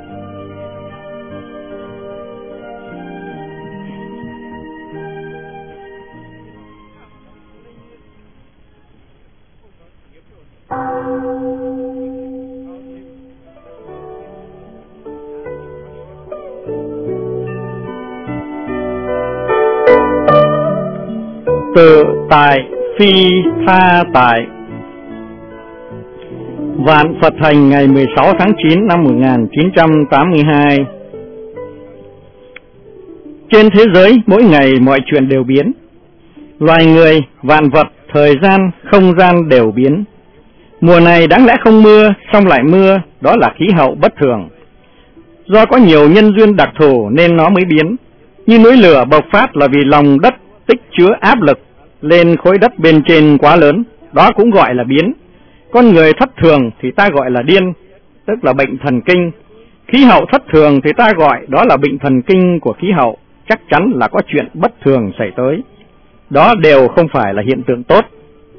Speaker 1: Tự tại phi tha tại. Vạn Phật Thành ngày mười sáu tháng chín năm một nghìn chín trăm tám mươi hai. Trên thế giới mỗi ngày mọi chuyện đều biến. Loài người, vạn vật, thời gian, không gian đều biến. Mùa này đáng lẽ không mưa, xong lại mưa, đó là khí hậu bất thường. Do có nhiều nhân duyên đặc thù nên nó mới biến. Như núi lửa bộc phát là vì lòng đất tích chứa áp lực lên khối đất bên trên quá lớn, đó cũng gọi là biến. Con người thất thường thì ta gọi là điên, tức là bệnh thần kinh. Khí hậu thất thường thì ta gọi đó là bệnh thần kinh của khí hậu, chắc chắn là có chuyện bất thường xảy tới. Đó đều không phải là hiện tượng tốt.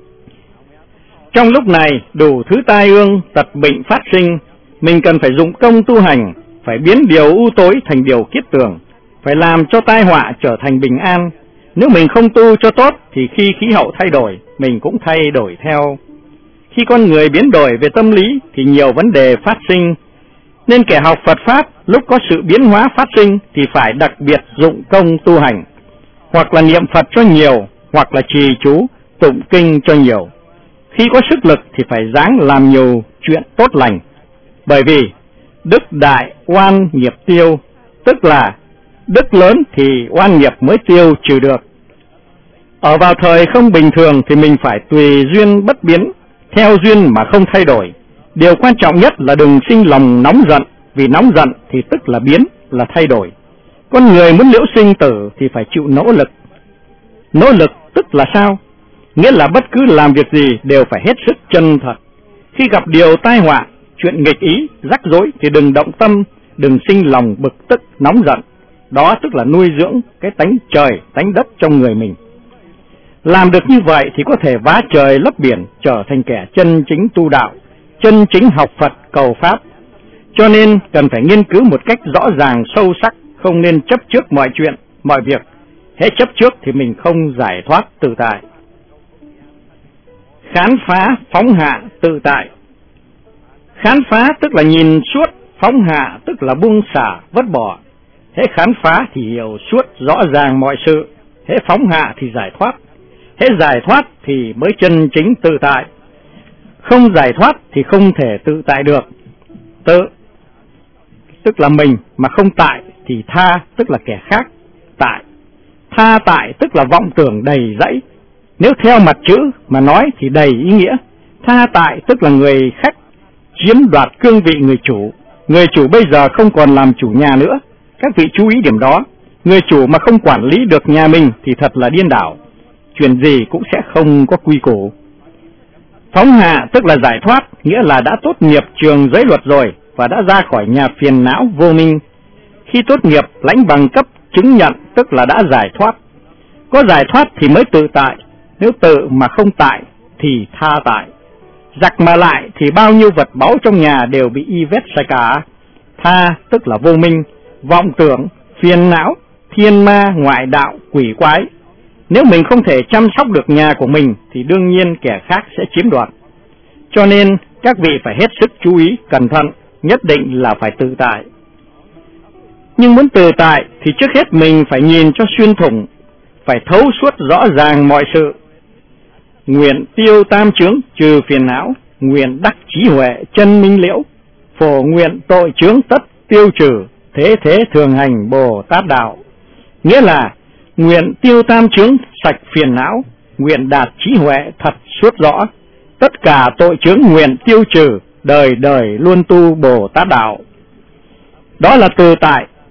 Speaker 1: Trong lúc này đủ thứ tai ương, tật bệnh phát sinh, mình cần phải dụng công tu hành, phải biến điều u tối thành điều kiết tường, phải làm cho tai họa trở thành bình an. Nếu mình không tu cho tốt thì khi khí hậu thay đổi, mình cũng thay đổi theo. Khi con người biến đổi về tâm lý thì nhiều vấn đề phát sinh, nên kẻ học Phật Pháp lúc có sự biến hóa phát sinh thì phải đặc biệt dụng công tu hành, hoặc là niệm Phật cho nhiều, hoặc là trì chú, tụng kinh cho nhiều. Khi có sức lực thì phải ráng làm nhiều chuyện tốt lành, bởi vì đức đại oan nghiệp tiêu, tức là đức lớn thì oan nghiệp mới tiêu trừ được. Ở vào thời không bình thường thì mình phải tùy duyên bất biến, theo duyên mà không thay đổi. Điều quan trọng nhất là đừng sinh lòng nóng giận, vì nóng giận thì tức là biến, là thay đổi. Con người muốn liễu sinh tử thì phải chịu nỗ lực. Nỗ lực tức là sao? Nghĩa là bất cứ làm việc gì đều phải hết sức chân thật. Khi gặp điều tai họa, chuyện nghịch ý, rắc rối thì đừng động tâm, đừng sinh lòng bực tức, nóng giận. Đó tức là nuôi dưỡng cái tánh trời, tánh đất trong người mình. Làm được như vậy thì có thể vá trời lấp biển, trở thành kẻ chân chính tu đạo, chân chính học Phật cầu Pháp. Cho nên cần phải nghiên cứu một cách rõ ràng sâu sắc, không nên chấp trước mọi chuyện, mọi việc. Hễ chấp trước thì mình không giải thoát tự tại. Khám phá phóng hạ tự tại. Khám phá tức là nhìn suốt, phóng hạ tức là buông xả, vứt bỏ. Hễ khám phá thì hiểu suốt rõ ràng mọi sự, hễ phóng hạ thì giải thoát. Hễ giải thoát thì mới chân chính tự tại. Không giải thoát thì không thể tự tại được. Tự tức là mình, mà không tại thì tha tức là kẻ khác. Tại, tha tại tức là vọng tưởng đầy dẫy. Nếu theo mặt chữ mà nói thì đầy ý nghĩa. Tha tại tức là người khách chiếm đoạt cương vị người chủ. Người chủ bây giờ không còn làm chủ nhà nữa. Các vị chú ý điểm đó. Người chủ mà không quản lý được nhà mình thì thật là điên đảo. Chuyện gì cũng sẽ không có quy củ. Phóng hạ tức là giải thoát, nghĩa là đã tốt nghiệp trường giới luật rồi và đã ra khỏi nhà phiền não vô minh. Khi tốt nghiệp lãnh bằng cấp chứng nhận tức là đã giải thoát. Có giải thoát thì mới tự tại, nếu tự mà không tại thì tha tại. Giặc mà lại thì bao nhiêu vật báu trong nhà đều bị y vết sạch cả. Tha tức là vô minh, vọng tưởng, phiền não, thiên ma, ngoại đạo, quỷ quái. Nếu mình không thể chăm sóc được nhà của mình thì đương nhiên kẻ khác sẽ chiếm đoạt. Cho nên các vị phải hết sức chú ý, cẩn thận, nhất định là phải tự tại. Nhưng muốn tự tại thì trước hết mình phải nhìn cho xuyên thủng, phải thấu suốt rõ ràng mọi sự. Nguyện tiêu tam chướng trừ phiền não, nguyện đắc trí huệ chân minh liễu, phổ nguyện tội chướng tất tiêu trừ, thế thế thường hành Bồ Tát đạo. Nghĩa là nguyện tiêu tam chướng sạch phiền não, nguyện đạt trí huệ thật suốt rõ, tất cả tội chướng nguyện tiêu trừ, đời đời luôn tu Bồ Tát đạo. Đó là tự tại.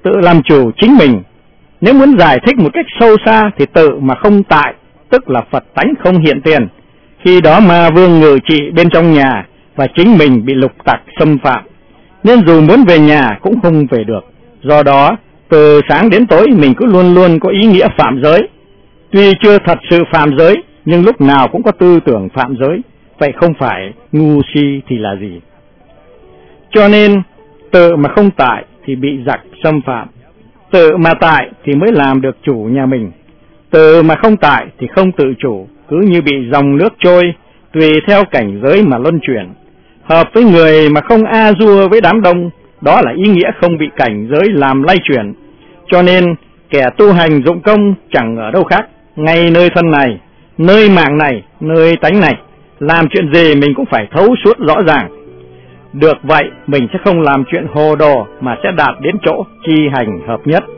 Speaker 1: tự làm chủ chính mình. Nếu muốn giải thích một cách sâu xa thì tự mà không tại, tức là Phật tánh không hiện tiền. Khi đó ma vương ngự trị bên trong nhà và chính mình bị lục tặc xâm phạm, nên dù muốn về nhà cũng không về được. Do đó, từ sáng đến tối mình cứ luôn luôn có ý nghĩa phạm giới. Tuy chưa thật sự phạm giới, nhưng lúc nào cũng có tư tưởng phạm giới. Vậy không phải ngu si thì là gì? Cho nên, tự mà không tại thì bị giặc xâm phạm. Tự mà tại thì mới làm được chủ nhà mình. Tự mà không tại thì không tự chủ, cứ như bị dòng nước trôi, tùy theo cảnh giới mà luân chuyển. Hợp với người mà không a dua với đám đông, đó là ý nghĩa không bị cảnh giới làm lay chuyển. Cho nên, kẻ tu hành dụng công chẳng ở đâu khác, ngay nơi thân này, nơi mạng này, nơi tánh này, làm chuyện gì mình cũng phải thấu suốt rõ ràng. Được vậy, mình sẽ không làm chuyện hồ đồ mà sẽ đạt đến chỗ chi hành hợp nhất.